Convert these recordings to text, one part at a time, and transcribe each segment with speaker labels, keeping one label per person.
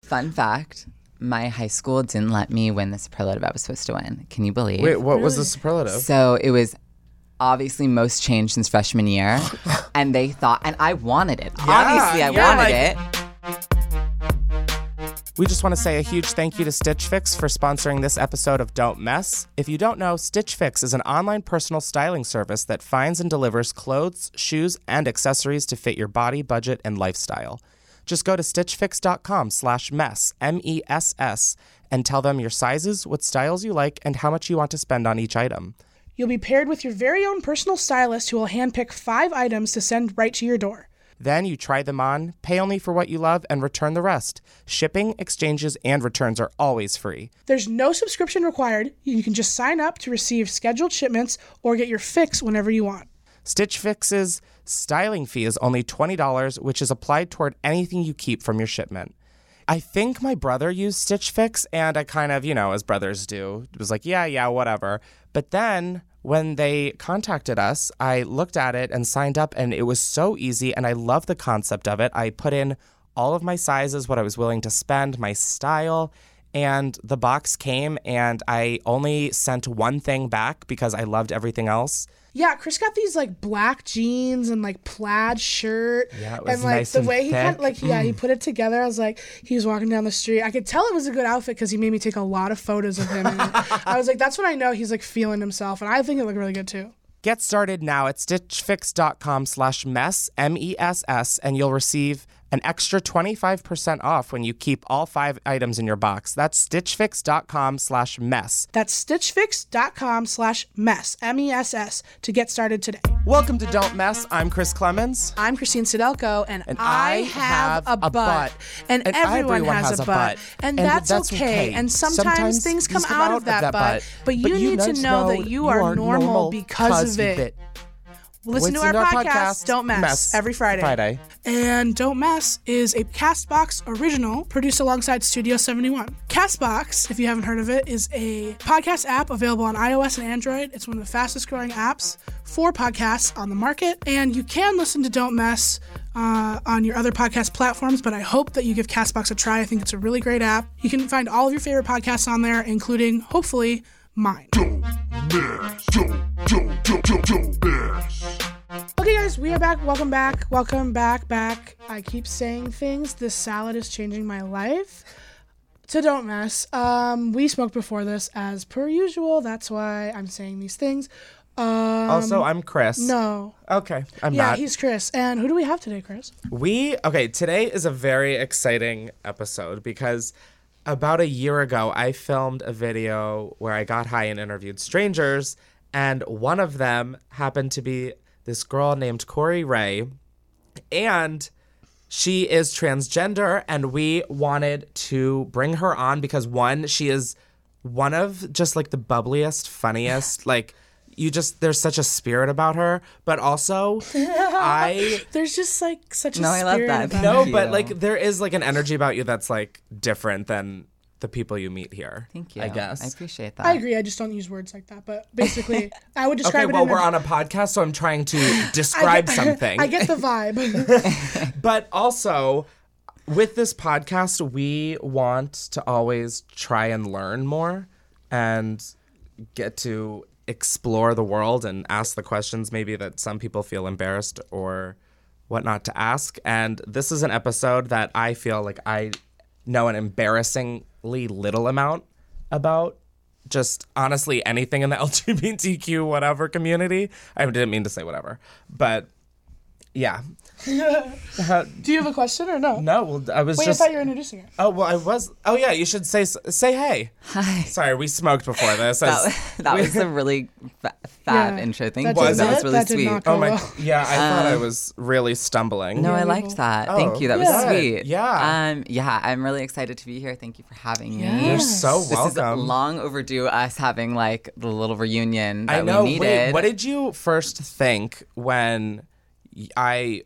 Speaker 1: Fun fact, my high school didn't let me win the superlative I was supposed to win. Can you believe?
Speaker 2: Wait, what was the superlative?
Speaker 1: So it was obviously most changed since freshman year. And they thought, and I wanted it. Obviously, I wanted it.
Speaker 2: We just want to say a huge thank you to Stitch Fix for sponsoring this episode of Don't Mess. If you don't know, Stitch Fix is an online personal styling service that finds and delivers clothes, shoes, and accessories to fit your body, budget, and lifestyle. Just go to stitchfix.com/mess, M-E-S-S, and tell them your sizes, what styles you like, and how much you want to spend on each item.
Speaker 3: You'll be paired with your very own personal stylist who will handpick 5 items to send right to your door.
Speaker 2: Then you try them on, pay only for what you love, and return the rest. Shipping, exchanges, and returns are always free.
Speaker 3: There's no subscription required. You can just sign up to receive scheduled shipments or get your fix whenever you want.
Speaker 2: Stitch Fix's styling fee is only $20, which is applied toward anything you keep from your shipment. I think my brother used Stitch Fix, and I kind of, as brothers do, was like, yeah, whatever. But then when they contacted us, I looked at it and signed up, and it was so easy, and I love the concept of it. I put in all of my sizes, what I was willing to spend, my style, and the box came, and I only sent one thing back because I loved everything else.
Speaker 3: Yeah, Chris got these black jeans and plaid shirt.
Speaker 2: Yeah, it was
Speaker 3: and
Speaker 2: nice
Speaker 3: the
Speaker 2: and
Speaker 3: way
Speaker 2: thick.
Speaker 3: he put it together. I was like, he was walking down the street. I could tell it was a good outfit because he made me take a lot of photos of him. And I was like, that's when I know he's feeling himself. And I think it looked really good too.
Speaker 2: Get started now at stitchfix.com/mess, M-E-S-S, and you'll receive an extra 25% off when you keep all 5 items in your box. That's stitchfix.com/mess.
Speaker 3: That's stitchfix.com/mess, M-E-S-S, to get started today.
Speaker 2: Welcome to Don't Mess. I'm Chris Clemens.
Speaker 3: I'm Christine Sidelko, and
Speaker 2: I have
Speaker 3: a butt. And everyone has a butt. And that's okay. And sometimes things come out of that butt. But you need to know that you are normal because of it. Listen to our podcast, Don't Mess, every Friday. And Don't Mess is a CastBox original produced alongside Studio 71. CastBox, if you haven't heard of it, is a podcast app available on iOS and Android. It's one of the fastest growing apps for podcasts on the market. And you can listen to Don't Mess on your other podcast platforms, but I hope that you give CastBox a try. I think it's a really great app. You can find all of your favorite podcasts on there, including, hopefully, mine.
Speaker 4: Don't mess. Don't mess.
Speaker 3: Okay, guys, we are back. Welcome back. I keep saying things. This salad is changing my life. So don't mess. We smoked before this, as per usual. That's why I'm saying these things.
Speaker 2: Also, I'm Chris.
Speaker 3: No.
Speaker 2: Okay, I'm
Speaker 3: Yeah,
Speaker 2: not.
Speaker 3: he's Chris. And who do we have today, Chris?
Speaker 2: Today is a very exciting episode because about a year ago, I filmed a video where I got high and interviewed strangers, and one of them happened to be this girl named Corey Ray, and she is transgender, and we wanted to bring her on because, one, she is one of just the bubbliest, funniest, there's such a spirit about her, but also
Speaker 3: There's just such a spirit.
Speaker 1: I love that.
Speaker 3: about her.
Speaker 2: But there is an energy about you that's different than the people you meet here.
Speaker 1: Thank you.
Speaker 2: I guess.
Speaker 1: I appreciate that.
Speaker 3: I agree. I just don't use words like that. But basically, I would describe
Speaker 2: Okay,
Speaker 3: it
Speaker 2: well,
Speaker 3: in
Speaker 2: we're on a podcast, so I'm trying to describe something.
Speaker 3: I get the vibe.
Speaker 2: But also, with this podcast, we want to always try and learn more and get to explore the world and ask the questions maybe that some people feel embarrassed or whatnot to ask. And this is an episode that I feel like I know an embarrassingly little amount about. Just honestly anything in the LGBTQ whatever community. I didn't mean to say whatever, but yeah.
Speaker 3: Do you have a question or no?
Speaker 2: No, well, I was
Speaker 3: Wait,
Speaker 2: just.
Speaker 3: I thought you were introducing her.
Speaker 2: Oh well, I was. Oh yeah, you should say hey.
Speaker 1: Hi.
Speaker 2: Sorry, we smoked before this.
Speaker 1: That was a really fab intro. Thank you.
Speaker 2: Was
Speaker 1: That
Speaker 2: it?
Speaker 1: was really
Speaker 3: That did
Speaker 1: sweet.
Speaker 3: not go
Speaker 2: Oh my.
Speaker 3: well.
Speaker 2: Yeah, I thought I was really stumbling.
Speaker 1: No, I
Speaker 3: Yeah,
Speaker 1: liked that.
Speaker 2: Oh,
Speaker 1: Thank you. That was
Speaker 2: good.
Speaker 1: sweet.
Speaker 2: Yeah.
Speaker 1: Yeah, I'm really excited to be here. Thank you for having me.
Speaker 3: Yes.
Speaker 2: You're so
Speaker 1: This
Speaker 2: welcome.
Speaker 1: is long overdue, us having the little reunion that
Speaker 2: I know.
Speaker 1: we needed.
Speaker 2: Wait, what did you first think when I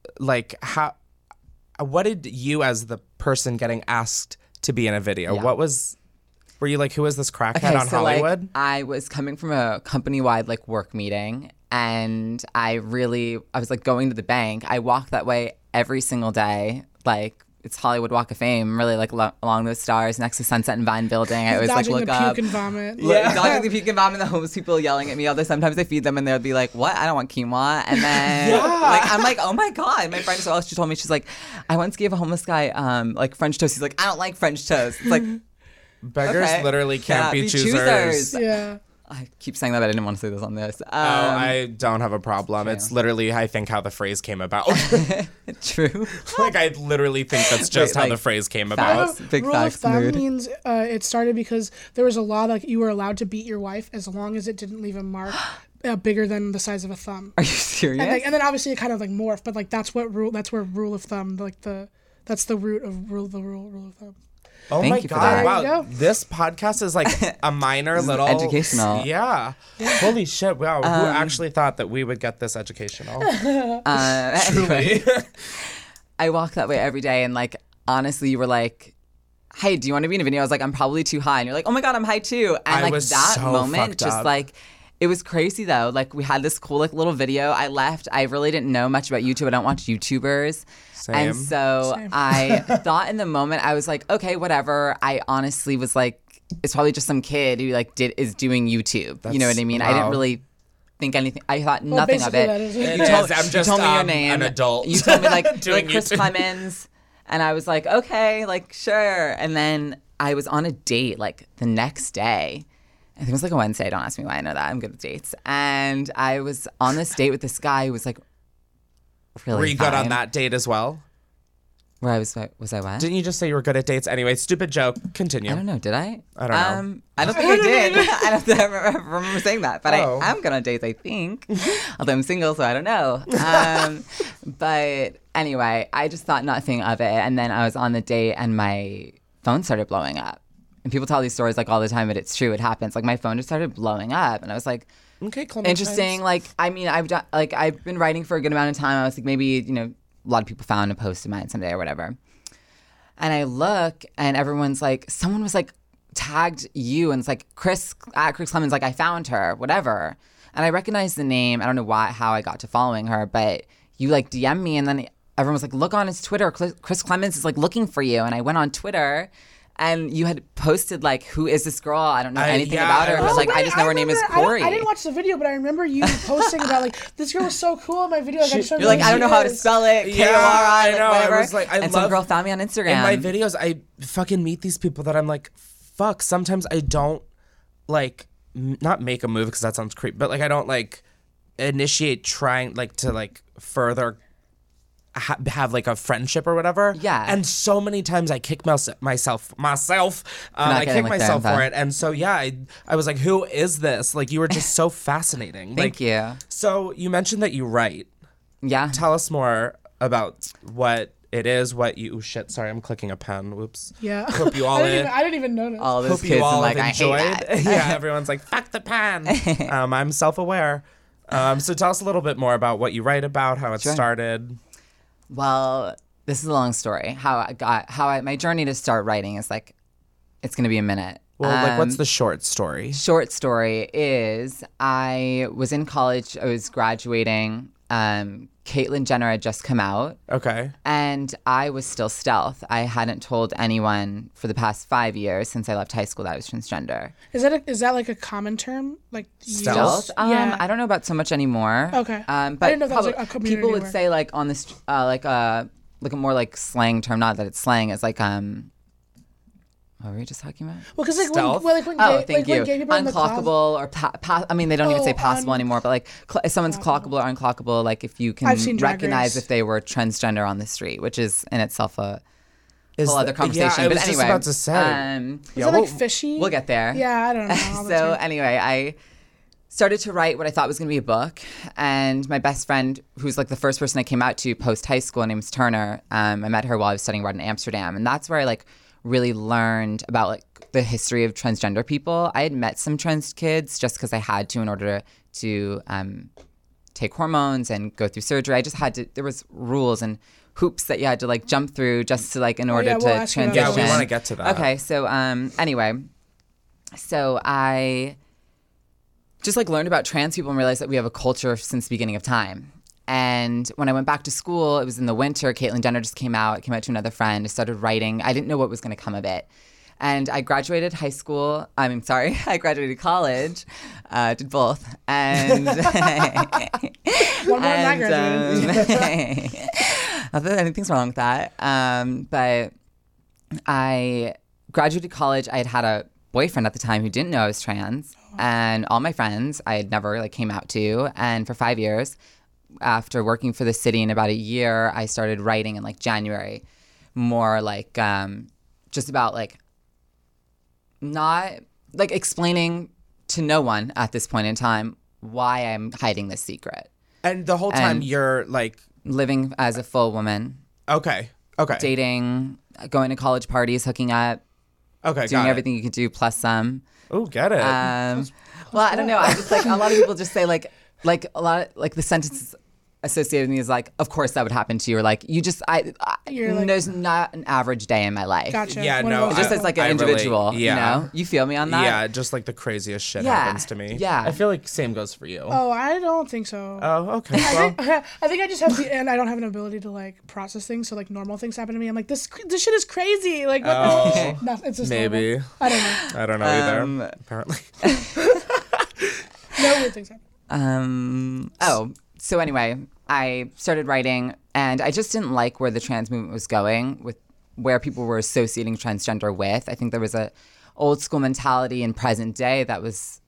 Speaker 2: how? What did you, as the person getting asked to be in a video,
Speaker 1: Yeah.
Speaker 2: were you who is this crackhead on Hollywood?
Speaker 1: I was coming from a company-wide work meeting, and I was going to the bank. I walked that way every single day, it's Hollywood Walk of Fame, really like along those stars next to Sunset and Vine Building. I always like look up.
Speaker 3: Puke and vomit.
Speaker 1: Dodging the puke and vomit, and the homeless people yelling at me. Although sometimes I feed them and they'll be like, "What? I don't want quinoa." And then like I'm like, "Oh my god!" My friend she told me, she's like, "I once gave a homeless guy like French toast." He's like, "I don't like French toast." It's like
Speaker 2: beggars literally can't be choosers.
Speaker 3: Yeah.
Speaker 1: I keep saying that, but I didn't want to say this on this.
Speaker 2: I don't have a problem. True. It's literally, I think, how the phrase came about.
Speaker 1: True.
Speaker 2: Like, I literally think that's just how the phrase came about.
Speaker 1: Big
Speaker 3: rule
Speaker 1: facts
Speaker 3: of thumb
Speaker 1: mood.
Speaker 3: means it started because there was a law that you were allowed to beat your wife as long as it didn't leave a mark bigger than the size of a thumb.
Speaker 1: Are you serious?
Speaker 3: And then obviously it kind of like morphed, but like that's where rule of thumb, like that's the root of rule of thumb.
Speaker 2: Oh
Speaker 1: Thank
Speaker 2: my
Speaker 1: you for
Speaker 2: God.
Speaker 1: that.
Speaker 2: Wow. This podcast is like a minor little
Speaker 1: educational.
Speaker 2: Yeah. Holy shit. Wow. Who actually thought that we would get this educational?
Speaker 1: Truly. I walk that way every day, and like honestly, you were like, "Hey, do you want to be in a video?" I was like, "I'm probably too high," and you're like, "Oh my God, I'm high too." And like that
Speaker 2: so
Speaker 1: moment, just like. It was crazy though. Like we had this cool like little video. I left. I really didn't know much about YouTube. I don't watch YouTubers.
Speaker 2: Same.
Speaker 1: And so I thought in the moment, I was like, okay, whatever. I honestly was like, it's probably just some kid who like is doing YouTube. You know what I mean?
Speaker 2: Wow.
Speaker 1: I didn't really think anything. I thought nothing of it.
Speaker 2: I'm just
Speaker 1: told me your name.
Speaker 2: an adult.
Speaker 1: You told me like
Speaker 2: doing
Speaker 1: Chris
Speaker 2: YouTube.
Speaker 1: Clemens. And I was like, okay, like sure. And then I was on a date like the next day. I think it was like a Wednesday. Don't ask me why I know that. I'm good with dates. And I was on this date with this guy who was like really
Speaker 2: Were you good
Speaker 1: fine.
Speaker 2: on that date as well?
Speaker 1: Where I was I what?
Speaker 2: Didn't you just say you were good at dates? Anyway, stupid joke. Continue.
Speaker 1: I don't know. Did I?
Speaker 2: I don't know.
Speaker 1: I don't think I did. I don't think I remember saying that. But
Speaker 2: Oh.
Speaker 1: I am good on dates, I think. Although I'm single, so I don't know. But anyway, I just thought nothing of it. And then I was on the date and my phone started blowing up. And people tell these stories like all the time, but it's true. It happens. Like my phone just started blowing up, and I was like,
Speaker 2: Okay, Clementine.
Speaker 1: interesting. Like I mean, I've been writing for a good amount of time. I was like, maybe a lot of people found a post of mine someday or whatever. And I look, and everyone's like, someone was like tagged you, and it's like Chris Clemens, like I found her, whatever. And I recognize the name. I don't know how I got to following her, but you like DM me, and then everyone was like, look on his Twitter. Chris Clemens is like looking for you. And I went on Twitter. And you had posted, like, who is this girl? I don't know anything about her, but, like, I just know her name is Corey.
Speaker 3: I didn't watch the video, but I remember you posting about, like, this girl was so cool in my video. Like,
Speaker 1: You're like, I don't know how to spell it.
Speaker 2: Yeah,
Speaker 1: K-O-R-I,
Speaker 2: I know.
Speaker 1: whatever.
Speaker 2: I was like, I
Speaker 1: and some girl found me on Instagram.
Speaker 2: In my videos, I fucking meet these people that I'm like, fuck, sometimes I don't, like, not make a move because that sounds creepy, but, like, I don't, like, initiate trying, like, to, like, further have like a friendship or whatever.
Speaker 1: Yeah.
Speaker 2: And so many times I kick myself. I kick myself for it. And so, yeah, I was like, who is this? Like, you were just so fascinating.
Speaker 1: Thank you.
Speaker 2: So you mentioned that you write.
Speaker 1: Yeah.
Speaker 2: Tell us more about what it is, shit, sorry, I'm clicking a pen. Whoops.
Speaker 3: Yeah.
Speaker 2: Hope you all
Speaker 3: I didn't even notice.
Speaker 1: All those
Speaker 2: Hope
Speaker 1: kids
Speaker 2: you all
Speaker 1: like,
Speaker 2: have enjoyed.
Speaker 1: I hate that.
Speaker 2: Yeah, everyone's like, fuck the pen. I'm self-aware. So tell us a little bit more about what you write about, how it started.
Speaker 1: Well, this is a long story. My journey to start writing is like, it's going to be a minute.
Speaker 2: Well, like, what's the short story?
Speaker 1: Short story is I was in college. I was graduating. Caitlyn Jenner had just come out.
Speaker 2: Okay.
Speaker 1: And I was still stealth. I hadn't told anyone for the past 5 years since I left high school that I was transgender.
Speaker 3: Is that like a common term? Like
Speaker 2: Stealth?
Speaker 3: Yeah.
Speaker 1: I don't know about so much anymore.
Speaker 3: Okay.
Speaker 1: But
Speaker 3: I didn't know if that was like a community
Speaker 1: people would
Speaker 3: word.
Speaker 1: say like on this like a more like slang term. Not that it's slang. It's like what were we just talking about?
Speaker 3: Well, because like
Speaker 2: Stealth?
Speaker 3: when gay
Speaker 1: you.
Speaker 3: people in the closet.
Speaker 1: Unclockable or I mean, they don't even say possible anymore. But like, if someone's clockable or unclockable, like if you can
Speaker 3: I've seen Drag
Speaker 1: recognize
Speaker 3: Race.
Speaker 1: if they were transgender on the street, which is in itself a whole other
Speaker 2: Yeah,
Speaker 1: conversation.
Speaker 2: I was
Speaker 1: but
Speaker 2: just
Speaker 1: anyway,
Speaker 2: about to say.
Speaker 3: Is it like fishy?
Speaker 1: we'll get there.
Speaker 3: Yeah, I don't know. all the
Speaker 1: So
Speaker 3: time.
Speaker 1: anyway, I started to write what I thought was going to be a book, and my best friend, who's like the first person I came out to post high school, her name's Turner. I met her while I was studying abroad in Amsterdam, and that's where I like really learned about like the history of transgender people. I had met some trans kids just because I had to in order to take hormones and go through surgery. I just had to. There was rules and hoops that you had to like jump through just to like in order
Speaker 3: we'll
Speaker 1: to
Speaker 3: ask you about
Speaker 1: transition.
Speaker 2: Yeah, we want to get to that.
Speaker 1: Okay, so anyway, so I just like learned about trans people and realized that we have a culture since the beginning of time. And when I went back to school, it was in the winter. Caitlyn Jenner just came out. I came out to another friend. I started writing. I didn't know what was going to come of it. And I graduated high school. I graduated college. Did both. And
Speaker 3: one more than I graduated.
Speaker 1: Not that anything's wrong with that. But I graduated college. I had a boyfriend at the time who didn't know I was trans. And all my friends I had never came out to. And for 5 years, after working for the city in about a year, I started writing in January, more just about not explaining to no one at this point in time why I'm hiding this secret.
Speaker 2: And the whole time you're
Speaker 1: living as a full woman.
Speaker 2: Okay.
Speaker 1: Dating, going to college parties, hooking up.
Speaker 2: Okay,
Speaker 1: doing everything you can do plus some.
Speaker 2: Oh, get it.
Speaker 1: Well, I don't know. I just a lot of people just say a lot of the sentences associated with me is of course that would happen to you, or there's not an average day in my life.
Speaker 3: Gotcha.
Speaker 2: Yeah, no,
Speaker 1: just as an individual,
Speaker 2: really, yeah.
Speaker 1: You know, you feel me on that?
Speaker 2: Yeah, just the craziest shit happens to me.
Speaker 1: Yeah,
Speaker 2: I feel same goes for you.
Speaker 3: Oh, I don't think so.
Speaker 2: Oh, okay. Well,
Speaker 3: I think I just have and I don't have an ability to process things. So normal things happen to me. I'm like, this shit is crazy. What the? No, it's just
Speaker 2: maybe.
Speaker 3: Normal. I don't know.
Speaker 2: I don't know either. Apparently.
Speaker 3: No weird things happen.
Speaker 1: So anyway, I started writing, and I just didn't like where the trans movement was going, with where people were associating transgender with. I think there was a old school mentality in present day that was,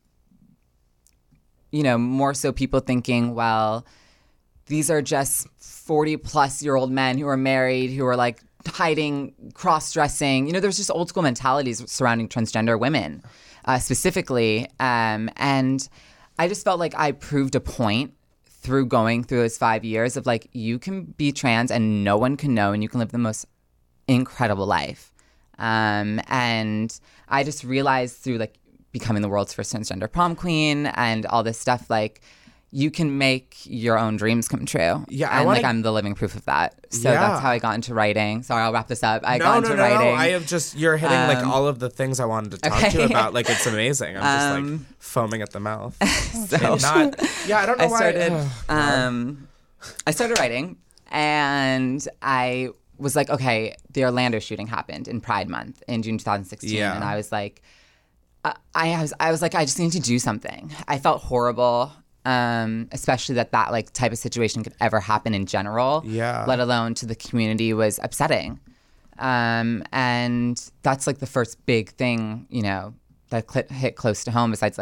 Speaker 1: more so people thinking, well, these are just 40-plus-year-old men who are married, who are hiding, cross-dressing. There was just old school mentalities surrounding transgender women, specifically. And I just felt like I proved a point through going through those 5 years of you can be trans and no one can know, and you can live the most incredible life. And I just realized through becoming the world's first transgender prom queen and all this stuff, you can make your own dreams come true.
Speaker 2: Yeah,
Speaker 1: and I'm the living proof of that. So that's how I got into writing. Sorry, I'll wrap this up. I got into writing.
Speaker 2: I have you're hitting all of the things I wanted to talk to you about. It's amazing. I'm just foaming at the mouth. I don't know why.
Speaker 1: I started writing, and I was okay, the Orlando shooting happened in Pride Month in June 2016, and I was I just need to do something. I felt horrible. Especially that type of situation could ever happen in general, let alone to the community, was upsetting. And that's the first big thing, that hit close to home, besides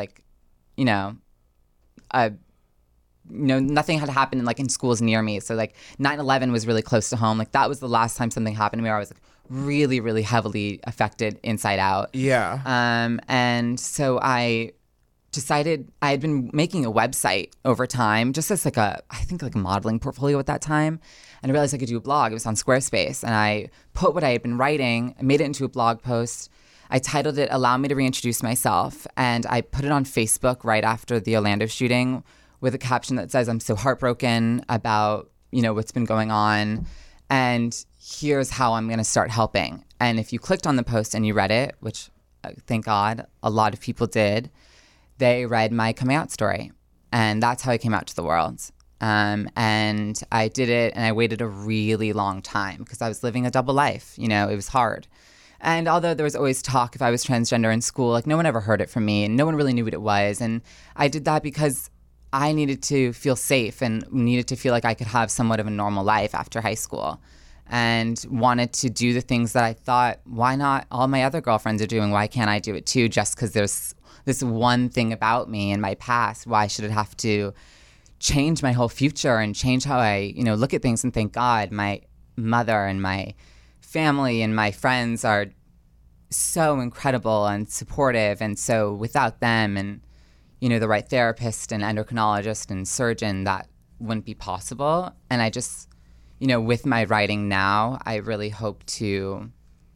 Speaker 1: nothing had happened in schools near me. So 9/11 was really close to home. That was the last time something happened to me where I was really, really heavily affected inside out.
Speaker 2: Yeah.
Speaker 1: And so I decided, I had been making a website over time, just as a modeling portfolio at that time. And I realized I could do a blog. It was on Squarespace. And I put what I had been writing, I made it into a blog post. I titled it, "Allow Me to Reintroduce Myself." And I put it on Facebook right after the Orlando shooting with a caption that says, "I'm so heartbroken about, what's been going on. And here's how I'm going to start helping." And if you clicked on the post and you read it, which thank God a lot of people did, they read my coming out story. And that's how I came out to the world. And I did it, and I waited a really long time because I was living a double life. It was hard. And although there was always talk if I was transgender in school, no one ever heard it from me, and no one really knew what it was. And I did that because I needed to feel safe and needed to feel like I could have somewhat of a normal life after high school, and wanted to do the things that I thought, why not all my other girlfriends are doing? Why can't I do it too? Just because there's this one thing about me in my past, why should it have to change my whole future and change how I, look at things? And thank God my mother and my family and my friends are so incredible and supportive. And so without them and, the right therapist and endocrinologist and surgeon, that wouldn't be possible. And I just, with my writing now, I really hope to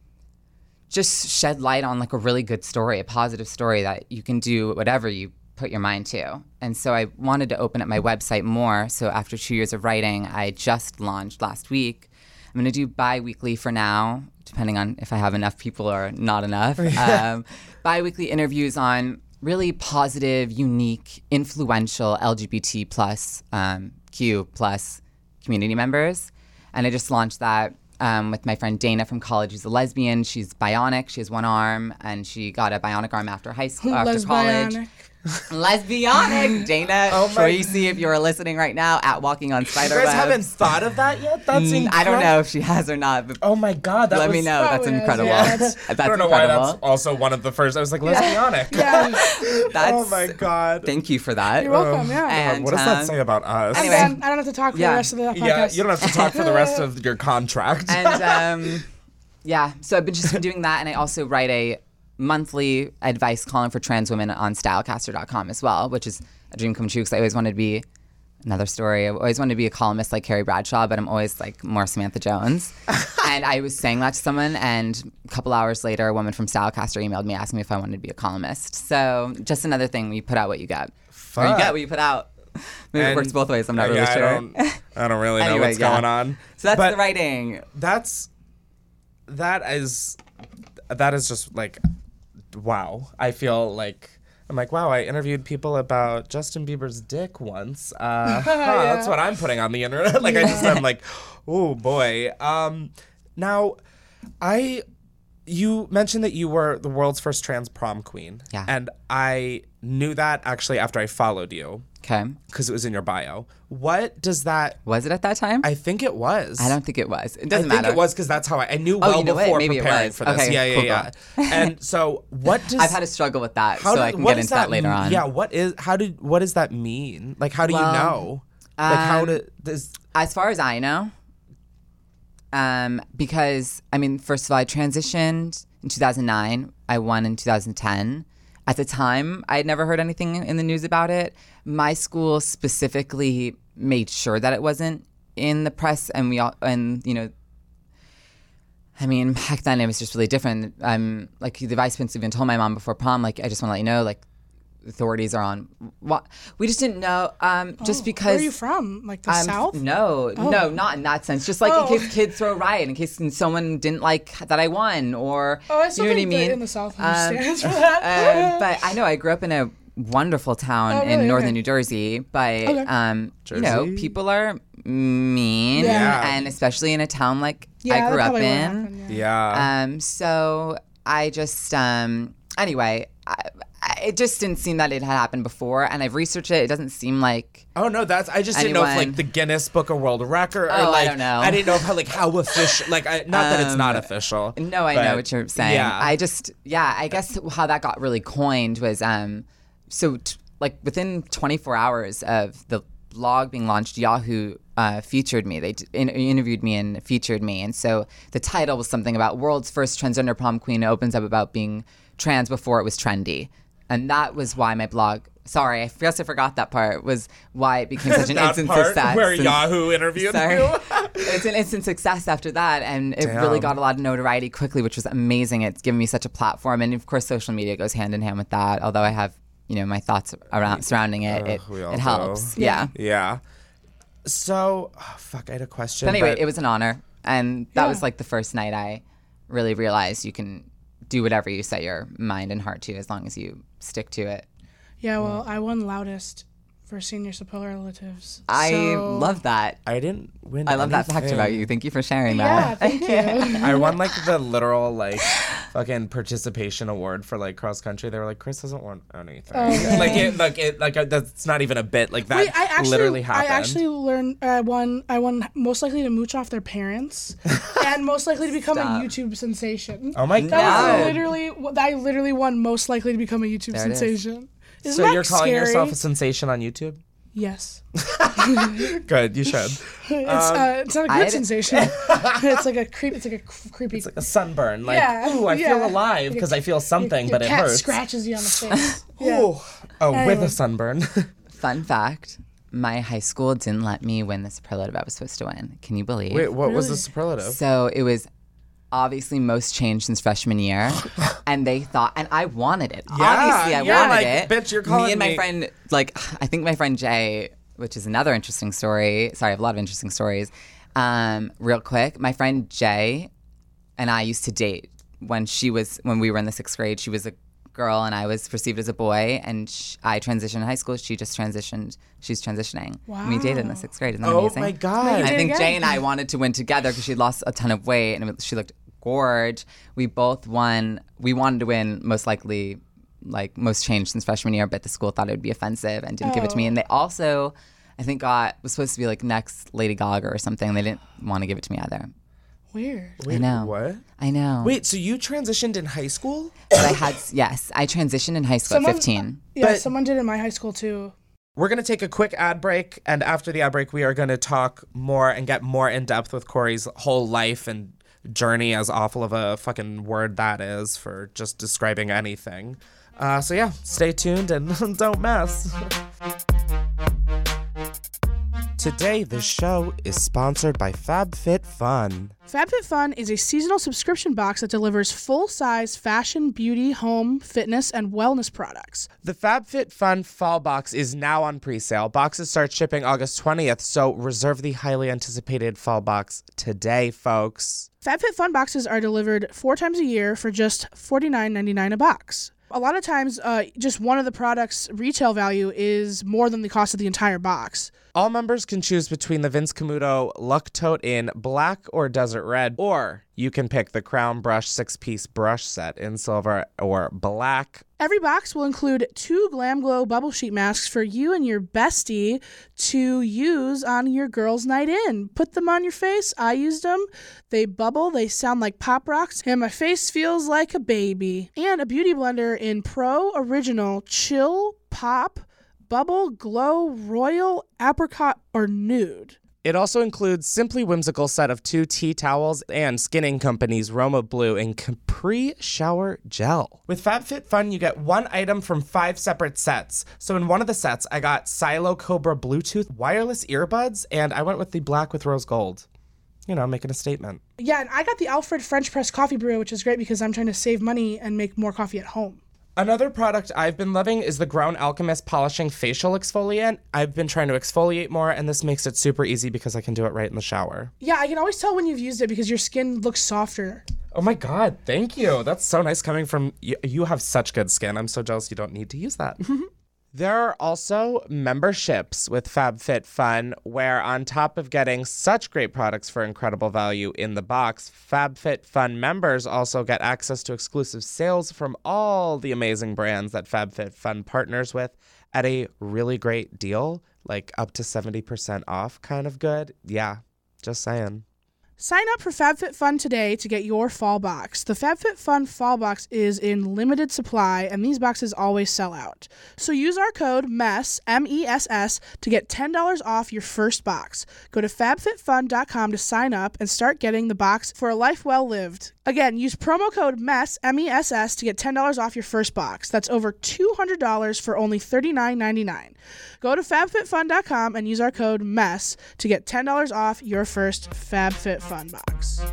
Speaker 1: just shed light on a really good story, a positive story that you can do whatever you put your mind to. And so I wanted to open up my website more. So after 2 years of writing, I just launched last week. I'm going to do bi-weekly for now, depending on if I have enough people or not enough. Bi-weekly interviews on really positive, unique, influential LGBT plus Q plus community members. And I just launched that with my friend Dana from college, who's a lesbian. She's bionic. She has one arm, and she got a bionic arm after high school, after college. Lesbianic, Dana Tracy, if you're listening right now, at Walking on Spiderweb.
Speaker 2: You guys haven't thought of that yet? That's incredible.
Speaker 1: I don't know if she has or not. But
Speaker 2: oh my God,
Speaker 1: let me know. That's incredible.
Speaker 2: Yeah,
Speaker 1: that's
Speaker 2: I don't know
Speaker 1: incredible.
Speaker 2: why that's also one of the first. I was like, lesbianic.
Speaker 3: Yeah.
Speaker 2: Oh my God.
Speaker 1: Thank you for that.
Speaker 3: You're welcome. Yeah.
Speaker 1: And,
Speaker 2: what does that say about us?
Speaker 1: Anyway,
Speaker 3: I don't have to talk for the rest of the podcast.
Speaker 2: Yeah, you don't have to talk for the rest of your contract.
Speaker 1: And so I've been doing that, and I also write a monthly advice column for trans women on stylecaster.com as well, which is a dream come true because I always wanted to be another story. I always wanted to be a columnist like Carrie Bradshaw, but I'm always like more Samantha Jones. And I was saying that to someone, and a couple hours later, a woman from Stylecaster emailed me asking me if I wanted to be a columnist. So just another thing, when you put out what you get. Or you get what you put out. Maybe it works both ways. I'm not really sure.
Speaker 2: I don't really know what's going on.
Speaker 1: So that's the writing.
Speaker 2: That is just like, wow. I feel like, I'm like, wow, I interviewed people about Justin Bieber's dick once. That's what I'm putting on the internet. Like, I'm like, oh boy. Now, you mentioned that you were the world's first trans prom queen.
Speaker 1: Yeah.
Speaker 2: And I knew that actually after I followed you.
Speaker 1: Okay.
Speaker 2: Because it was in your bio. What does that...
Speaker 1: Was it at that time?
Speaker 2: I think it was.
Speaker 1: I don't think it was. It doesn't matter.
Speaker 2: I think it was because that's how I knew before preparing for this.
Speaker 1: Okay,
Speaker 2: yeah. And so what does...
Speaker 1: I've had a struggle with that, so I can get into that later on.
Speaker 2: Yeah, what does that mean? Like, how do you know?
Speaker 1: As far as I know, because, I mean, first of all, I transitioned in 2009. I won in 2010. At the time, I had never heard anything in the news about it. My school specifically made sure that it wasn't in the press, and back then it was just really different. Like the vice principal even told my mom before prom, like, I just want to let you know, like, authorities are on. What we just didn't know. Just because.
Speaker 3: Where are you from? Like the South?
Speaker 1: No, not in that sense. Just like in case kids throw a riot, in case someone didn't like that I won, or
Speaker 3: I still
Speaker 1: you know
Speaker 3: think
Speaker 1: what I mean.
Speaker 3: In the South stands for that.
Speaker 1: But I know I grew up in a wonderful town in northern New Jersey, but people are mean, and especially in a town like I grew up in. So I just anyway. It just didn't seem that it had happened before, and I've researched it. It doesn't seem like.
Speaker 2: Oh no, I just didn't know if like the Guinness Book of World Record. Or, like,
Speaker 1: I don't know.
Speaker 2: I didn't know how official. Like, not that it's not official.
Speaker 1: No, I know what you're saying. Yeah. I guess how that got really coined was within 24 hours of the blog being launched, Yahoo featured me. They interviewed me and featured me, and so the title was something about world's first transgender prom queen. It opens up about being trans before it was trendy. And that was why my blog, sorry, I guess I forgot that part, was why it became such an instant success.
Speaker 2: Where Yahoo interviewed you?
Speaker 1: It's an instant success after that, and it really got a lot of notoriety quickly, which was amazing. It's given me such a platform, and of course social media goes hand in hand with that, although I have, my thoughts surrounding it. It helps.
Speaker 2: Yeah. So, I had a question.
Speaker 1: But anyway, it was an honor, and that was like the first night I really realized you can do whatever you set your mind and heart to as long as you stick to it.
Speaker 3: Yeah, well, I won loudest for senior superlatives.
Speaker 1: I love that.
Speaker 2: I didn't win.
Speaker 1: I love that fact about you. Thank you for sharing that.
Speaker 3: Yeah, thank you.
Speaker 2: I won like the literal fucking participation award for like cross country. They were like, Chris hasn't won anything. That's not even a bit. Like that literally happened.
Speaker 3: I actually learned. I won most likely to mooch off their parents, and most likely to become a YouTube sensation.
Speaker 2: Oh my God!
Speaker 3: I literally won most likely to become a YouTube sensation. Isn't
Speaker 2: so
Speaker 3: that
Speaker 2: you're calling
Speaker 3: scary?
Speaker 2: yourself a sensation on YouTube?
Speaker 3: Yes.
Speaker 2: Good, you should.
Speaker 3: It's not a good sensation. It's like a creepy.
Speaker 2: It's like a sunburn. Like, ooh, I feel alive because I feel something, but it hurts.
Speaker 3: Cat scratches you on the face.
Speaker 2: With a sunburn.
Speaker 1: Fun fact. My high school didn't let me win the superlative I was supposed to win. Can you believe?
Speaker 2: Wait, what was the superlative?
Speaker 1: So it was obviously most changed since freshman year, and they thought, and I wanted it. Obviously, I wanted it.
Speaker 2: Bitch, you're calling
Speaker 1: me and my friend, I think my friend Jay, which is another interesting story. Sorry, I have a lot of interesting stories. Real quick, my friend Jay and I used to date when we were in the 6th grade. She was a girl and I was perceived as a boy, and I transitioned in high school. She just transitioned. She's transitioning.
Speaker 3: Wow.
Speaker 1: We dated in the 6th grade. Isn't that amazing?
Speaker 2: Oh my God.
Speaker 1: I think Jay and I wanted to win together because she lost a ton of weight and she looked gorge. We both won. We wanted to win most likely, like most changed since freshman year, but the school thought it would be offensive and didn't give it to me. And they also, I think, was supposed to be like next Lady Gaga or something. They didn't want to give it to me either.
Speaker 3: Weird.
Speaker 2: Wait,
Speaker 1: I know.
Speaker 2: What?
Speaker 1: I know.
Speaker 2: Wait, so you transitioned in high school?
Speaker 1: But I transitioned in high school at 15.
Speaker 3: Yeah, someone did in my high school too.
Speaker 2: We're going to take a quick ad break, and after the ad break, we are going to talk more and get more in depth with Corey's whole life and journey, as awful of a fucking word that is for just describing anything. So yeah, stay tuned and don't mess. Today, the show is sponsored by FabFitFun.
Speaker 3: FabFitFun is a seasonal subscription box that delivers full-size fashion, beauty, home, fitness, and wellness products.
Speaker 2: The FabFitFun Fall Box is now on pre-sale. Boxes start shipping August 20th, so reserve the highly anticipated Fall Box today, folks.
Speaker 3: FabFitFun boxes are delivered 4 times a year for just $49.99 a box. A lot of times, just one of the products' retail value is more than the cost of the entire box.
Speaker 2: All members can choose between the Vince Camuto Luck Tote in black or desert red, or you can pick the Crown Brush 6-piece brush set in silver or black.
Speaker 3: Every box will include 2 Glam Glow bubble sheet masks for you and your bestie to use on your girls' night in. Put them on your face. I used them. They bubble. They sound like pop rocks. And my face feels like a baby. And a beauty blender in Pro Original Chill Pop Bubble Glow Royal Apricot or Nude.
Speaker 2: It also includes Simply Whimsical set of 2 tea towels and Skinning Company's Roma Blue and Capri Shower Gel. With FabFitFun, you get 1 item from 5 separate sets. So in one of the sets, I got Silo Cobra Bluetooth wireless earbuds, and I went with the black with rose gold. You know, making a statement.
Speaker 3: Yeah, and I got the Alfred French Press Coffee Brew, which is great because I'm trying to save money and make more coffee at home.
Speaker 2: Another product I've been loving is the Grown Alchemist Polishing Facial Exfoliant. I've been trying to exfoliate more, and this makes it super easy because I can do it right in the shower.
Speaker 3: Yeah, I can always tell when you've used it because your skin looks softer.
Speaker 2: Oh my God, thank you. That's so nice coming from you. You have such good skin. I'm so jealous you don't need to use that. There are also memberships with FabFitFun, where on top of getting such great products for incredible value in the box, FabFitFun members also get access to exclusive sales from all the amazing brands that FabFitFun partners with at a really great deal, like up to 70% off, kind of good. Yeah, just saying.
Speaker 3: Sign up for FabFitFun today to get your fall box. The FabFitFun fall box is in limited supply, and these boxes always sell out. So use our code MESS, M-E-S-S, to get $10 off your first box. Go to fabfitfun.com to sign up and start getting the box for a life well lived. Again, use promo code MESS, M-E-S-S, to get $10 off your first box. That's over $200 for only $39.99. Go to fabfitfun.com and use our code MESS to get $10 off your first FabFitFun box.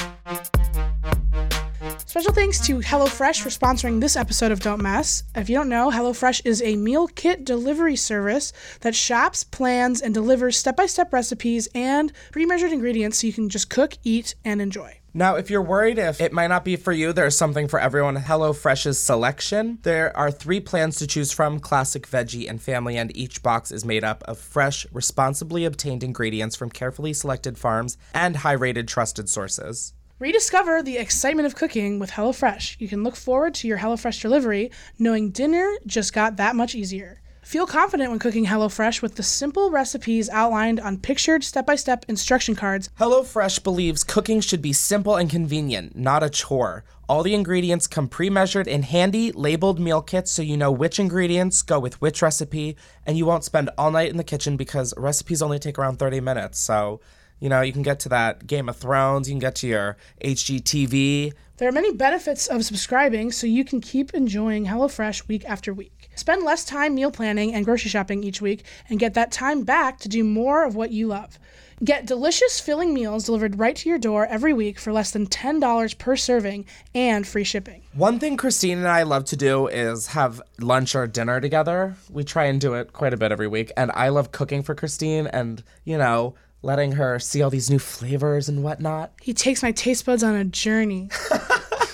Speaker 3: Special thanks to HelloFresh for sponsoring this episode of Don't Mess. If you don't know, HelloFresh is a meal kit delivery service that shops, plans, and delivers step-by-step recipes and pre-measured ingredients so you can just cook, eat, and enjoy.
Speaker 2: Now, if you're worried if it might not be for you, there's something for everyone. HelloFresh's selection. There are 3 plans to choose from: classic, veggie, and family, and each box is made up of fresh, responsibly obtained ingredients from carefully selected farms and high-rated trusted sources.
Speaker 3: Rediscover the excitement of cooking with HelloFresh. You can look forward to your HelloFresh delivery, knowing dinner just got that much easier. Feel confident when cooking HelloFresh with the simple recipes outlined on pictured step-by-step instruction cards.
Speaker 2: HelloFresh believes cooking should be simple and convenient, not a chore. All the ingredients come pre-measured in handy, labeled meal kits so you know which ingredients go with which recipe, and you won't spend all night in the kitchen because recipes only take around 30 minutes. So, you know, you can get to that Game of Thrones, you can get to your HGTV.
Speaker 3: There are many benefits of subscribing so you can keep enjoying HelloFresh week after week. Spend less time meal planning and grocery shopping each week and get that time back to do more of what you love. Get delicious filling meals delivered right to your door every week for less than $10 per serving and free shipping.
Speaker 2: One thing Christine and I love to do is have lunch or dinner together. We try and do it quite a bit every week, and I love cooking for Christine and, you know, letting her see all these new flavors and whatnot.
Speaker 3: He takes my taste buds on a journey.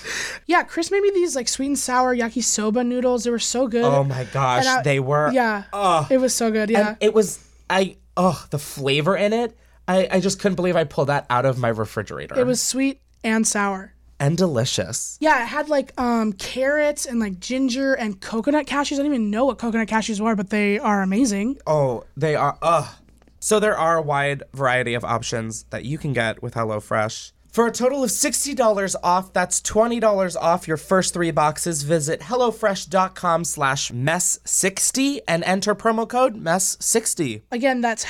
Speaker 3: Yeah, Chris made me these like sweet and sour yakisoba noodles. They were so good.
Speaker 2: Oh my gosh, they were.
Speaker 3: Yeah, it was so good. Yeah,
Speaker 2: and it was. The flavor in it. I just couldn't believe I pulled that out of my refrigerator.
Speaker 3: It was sweet and sour.
Speaker 2: And delicious.
Speaker 3: Yeah, it had like carrots and like ginger and coconut cashews. I didn't even know what coconut cashews were, but they are amazing.
Speaker 2: Oh, they are. So there are a wide variety of options that you can get with HelloFresh. For a total of $60 off, that's $20 off your first 3 boxes. Visit HelloFresh.com/mess60 and enter promo code MESS60.
Speaker 3: Again, that's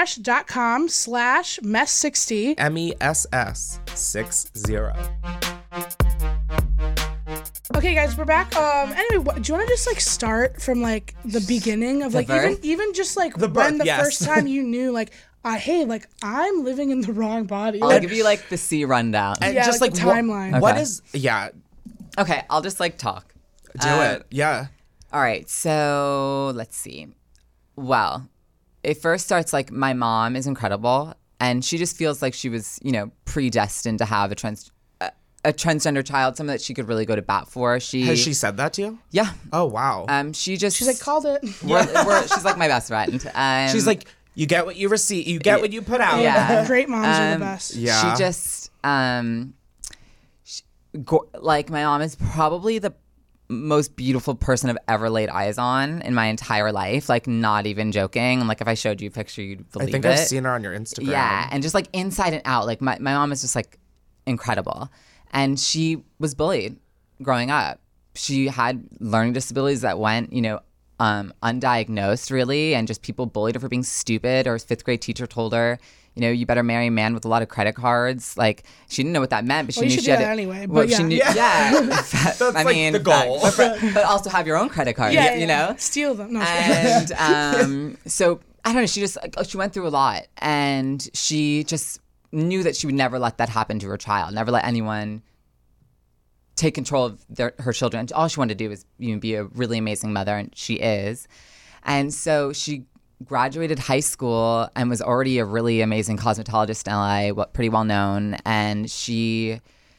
Speaker 3: HelloFresh.com/mess60.
Speaker 2: MESS60.
Speaker 3: Okay, guys, we're back. Anyway, do you want to just like start from like the beginning of like even just like when the first time you knew like, hey, like I'm living in the wrong body.
Speaker 1: I'll give you like the C rundown.
Speaker 3: And just like the timeline.
Speaker 2: What is? Yeah.
Speaker 1: Okay, I'll just like talk.
Speaker 2: Do it. Yeah.
Speaker 1: All right. So let's see. Well, it first starts like my mom is incredible, and she just feels like she was, predestined to have a transgender child, someone that she could really go to bat for.
Speaker 2: Has she said that to you?
Speaker 1: Yeah.
Speaker 2: Oh wow.
Speaker 3: She's like, called it.
Speaker 1: She's like my best friend.
Speaker 2: She's like, you get what you receive. You get what you put out.
Speaker 1: Yeah.
Speaker 3: Great moms are the best.
Speaker 2: Yeah.
Speaker 1: She just, like my mom is probably the most beautiful person I've ever laid eyes on in my entire life. Like not even joking. Like if I showed you a picture, you'd believe it.
Speaker 2: I think I've seen her on your Instagram.
Speaker 1: Yeah. And just like inside and out, like my mom is just like incredible. And she was bullied growing up. She had learning disabilities that went, undiagnosed really, and just people bullied her for being stupid. Or 5th grade teacher told her, you better marry a man with a lot of credit cards. Like she didn't know what that meant, but she knew she had
Speaker 3: it anyway. But
Speaker 1: she knew,
Speaker 2: That's the goal.
Speaker 1: But also have your own credit card.
Speaker 3: Steal them. No,
Speaker 1: and so I don't know. She went through a lot, and she just knew that she would never let that happen to her child. Never let anyone take control of her children. All she wanted to do was be a really amazing mother, and she is. And so she graduated high school and was already a really amazing cosmetologist in LA, pretty well known. And she,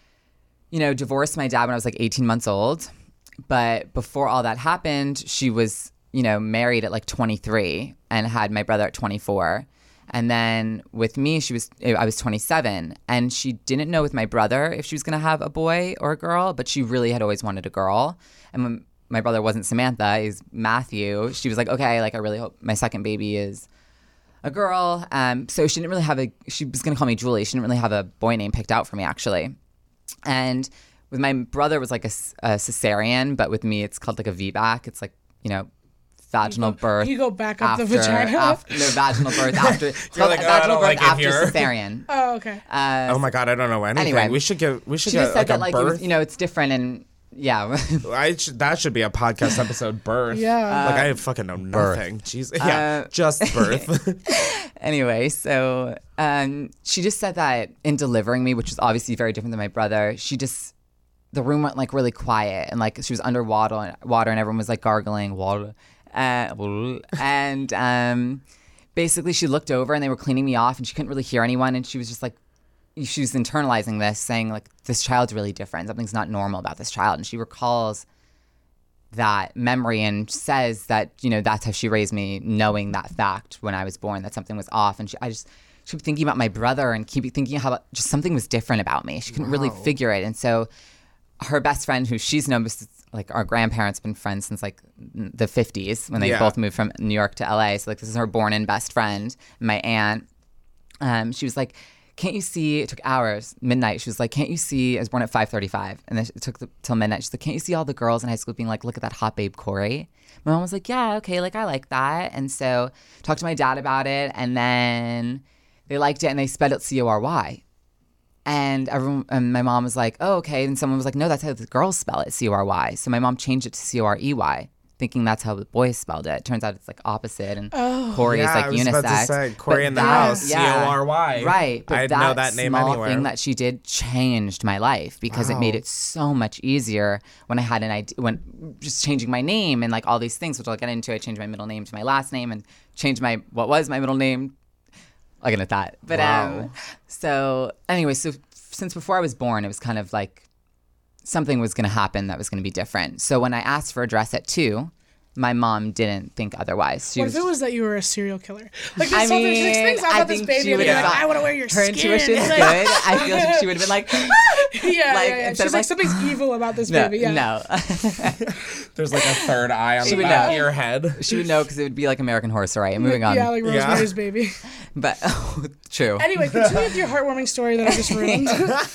Speaker 1: divorced my dad when I was like 18 months old. But before all that happened, she was, married at like 23 and had my brother at 24. And then with me, I was 27, and she didn't know with my brother if she was going to have a boy or a girl, but she really had always wanted a girl. And when my brother wasn't Samantha, he's Matthew, she was like, okay, like I really hope my second baby is a girl. So she didn't really she was going to call me Julie. She didn't really have a boy name picked out for me, actually. And with my brother, it was like a cesarean, but with me, it's called like a VBAC. It's like, vaginal birth.
Speaker 3: You go back up the vagina.
Speaker 1: Vaginal birth after.
Speaker 2: You're like,
Speaker 1: vaginal birth
Speaker 2: like
Speaker 1: after cesarean.
Speaker 3: Oh, okay.
Speaker 2: Oh my God, I don't know anything.
Speaker 1: Anyway,
Speaker 2: we should get
Speaker 1: she just said that like birth. It's different, and yeah.
Speaker 2: That should be a podcast episode. Birth.
Speaker 3: Yeah.
Speaker 2: Like I fucking know nothing. Jeez. Yeah. Just birth.
Speaker 1: Anyway, so she just said that in delivering me, which was obviously very different than my brother. The room went like really quiet, and like she was under water, and everyone was like gargling water. And basically she looked over and they were cleaning me off, and she couldn't really hear anyone, and she was just like, she was internalizing this, saying like, this child's really different, something's not normal about this child. And she recalls that memory and says that that's how she raised me, knowing that fact when I was born, that something was off. And she kept thinking about my brother and keep thinking how just something was different about me. She couldn't really figure it. And so her best friend, who she's known, like our grandparents have been friends since like the 50s when they both moved from New York to LA. So like this is her born-in best friend, my aunt. She was like, can't you see, it took hours, midnight. She was like, can't you see, I was born at 5:35. And then it took till midnight. She's like, can't you see all the girls in high school being like, look at that hot babe Corey? My mom was like, yeah, okay, like I like that. And so talked to my dad about it, and then they liked it and they spelled it Cory. And my mom was like, oh, okay. And someone was like, no, that's how the girls spell it, Cory. So my mom changed it to Corey, thinking that's how the boys spelled it. Turns out it's like opposite, and Corey is like unisex.
Speaker 2: About to say, Corey in the house, Cory.
Speaker 1: Right. But
Speaker 2: I'd know that name
Speaker 1: small
Speaker 2: anywhere.
Speaker 1: thing that she did changed my life, because it made it so much easier when I had an idea, when just changing my name and like all these things, which I'll get into. I changed my middle name to my last name, and changed what was my middle name. I'll get into that. But so anyway, so since before I was born, it was kind of like something was going to happen that was going to be different. So when I asked for a dress at 2, my mom didn't think otherwise.
Speaker 3: What if it was that you were a serial killer? Like, there's things about this baby, and you're like, I want to wear your skin.
Speaker 1: Her intuition's good. I feel like she would have been like,
Speaker 3: She's like, something's evil about this baby. Yeah.
Speaker 1: No.
Speaker 2: There's like a third eye on the back of your head.
Speaker 1: She would know because it would be like American Horror Story. Moving on.
Speaker 3: Yeah, like Rosemary's Baby.
Speaker 1: But, true.
Speaker 3: Anyway, continue with your heartwarming story that I just ruined.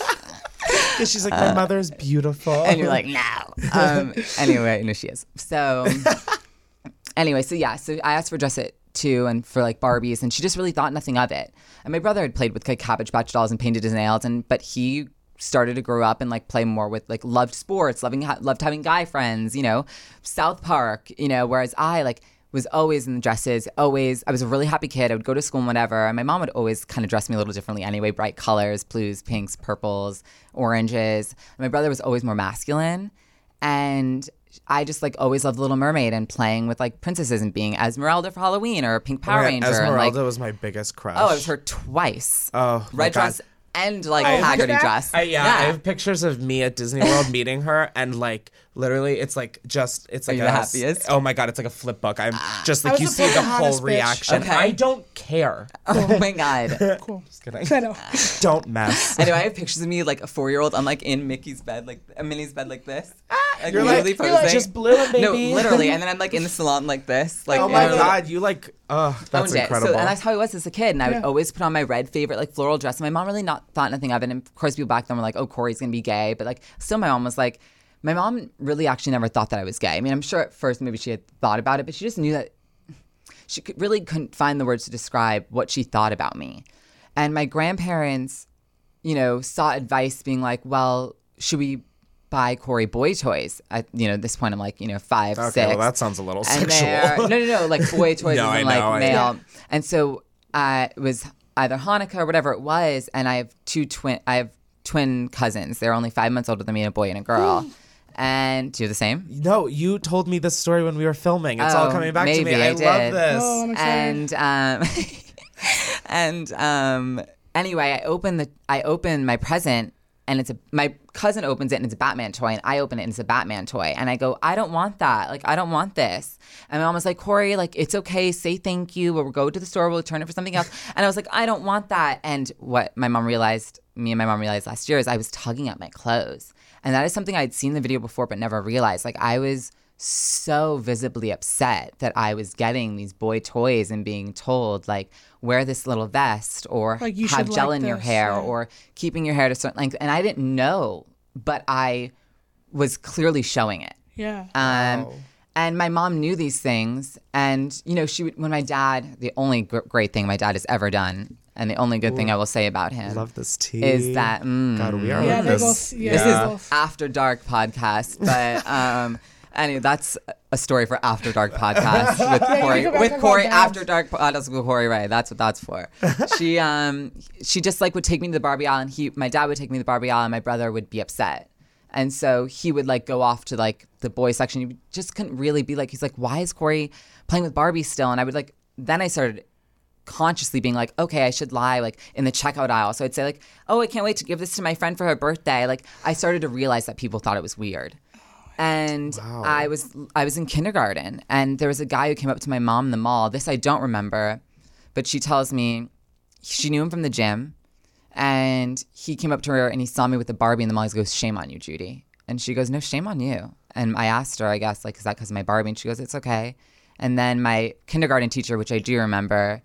Speaker 2: She's like, my mother's beautiful.
Speaker 1: And you're like, no. Anyway, no, she is. So, anyway, so I asked for a dress at 2 and for like Barbies, and she just really thought nothing of it. And my brother had played with like Cabbage Patch dolls and painted his nails, but he started to grow up and like play more with like loved sports, loved having guy friends, South Park, whereas I like was always in the dresses, always. I was a really happy kid. I would go to school and whatever. And my mom would always kind of dress me a little differently anyway, bright colors, blues, pinks, purples, oranges. My brother was always more masculine. And I just like always loved Little Mermaid and playing with like princesses and being Esmeralda for Halloween or a Pink Power Ranger.
Speaker 2: Esmeralda was my biggest crush.
Speaker 1: Oh, I was her twice.
Speaker 2: Oh,
Speaker 1: red dress and like Haggerty dress.
Speaker 2: I have pictures of me at Disney World meeting her, and like literally, it's like it's like
Speaker 1: the happiest.
Speaker 2: Oh my god, it's like a flip book. I'm just like, you see the whole reaction.
Speaker 1: Okay.
Speaker 2: I don't care.
Speaker 1: Oh my god.
Speaker 3: Cool.
Speaker 2: Just kidding.
Speaker 3: I know.
Speaker 2: Don't mess.
Speaker 1: I know. I have pictures of me like a 4-year-old. I'm like in Mickey's bed, like a Minnie's bed, like this. Like,
Speaker 2: you're
Speaker 1: literally
Speaker 2: posing. You're like, just blew it, baby.
Speaker 1: No, literally. And then I'm like in the salon like this. Like,
Speaker 2: oh my god, you like. Oh, that's incredible.
Speaker 1: So, and that's how I was as a kid. And I would always put on my red favorite like floral dress. And my mom really thought nothing of it. And of course, people back then were like, "Oh, Corey's gonna be gay," but like still, my mom was like. My mom really actually never thought that I was gay. I mean, I'm sure at first maybe she had thought about it, but she just knew that she really couldn't find the words to describe what she thought about me. And my grandparents, sought advice being like, well, should we buy Corey boy toys? At, this point, I'm like, 5, 6.
Speaker 2: Okay, well, that sounds a little sexual.
Speaker 1: No, like boy toys
Speaker 2: no,
Speaker 1: and like male. And so it was either Hanukkah or whatever it was, and I have twin cousins. They're only 5 months older than me, a boy and a girl. And do you have the same?
Speaker 2: No, you told me this story when we were filming. It's all coming back to me. I love this.
Speaker 3: Oh, I'm excited.
Speaker 1: And anyway, I open my present, and my cousin opens it and it's a Batman toy, and I open it and it's a Batman toy, and I go, I don't want that. Like, I don't want this. And my mom was like, Corey, like, it's okay. Say thank you. We'll go to the store. We'll return it for something else. And I was like, I don't want that. And what me and my mom realized last year is I was tugging at my clothes. And that is something I'd seen in the video before but never realized. Like, I was so visibly upset that I was getting these boy toys and being told, like, wear this little vest or
Speaker 3: like you
Speaker 1: have gel
Speaker 3: like
Speaker 1: in your hair or keeping your hair to a certain length. And I didn't know, but I was clearly showing it.
Speaker 3: Yeah.
Speaker 2: Wow.
Speaker 1: And my mom knew these things. And, she would, when my dad, the only great thing my dad has ever done, and the only good thing I will say about him
Speaker 2: love this tea.
Speaker 1: is that
Speaker 2: God, we are
Speaker 1: this is After Dark podcast, but anyway, that's a story for After Dark podcast with Corey. With Corey, After Dark podcast with Corey Ray. That's what that's for. She just like would take me to the Barbie aisle, and my dad would take me to the Barbie aisle, and my brother would be upset. And so he would like go off to like the boy section. He just couldn't really be like, he's like, why is Corey playing with Barbie still? And I would like, then I started consciously being like, okay, I should lie like in the checkout aisle. So I'd say like, oh, I can't wait to give this to my friend for her birthday. Like, I started to realize that people thought it was weird. And
Speaker 2: wow.
Speaker 1: I was in kindergarten, and there was a guy who came up to my mom in the mall. This I don't remember, but she tells me she knew him from the gym, and he came up to her and he saw me with the Barbie in the mall. He goes, shame on you, Judy. And she goes, no, shame on you. And I asked her, I guess, like, is that because of my Barbie? And she goes, it's okay. And then my kindergarten teacher, which I do remember,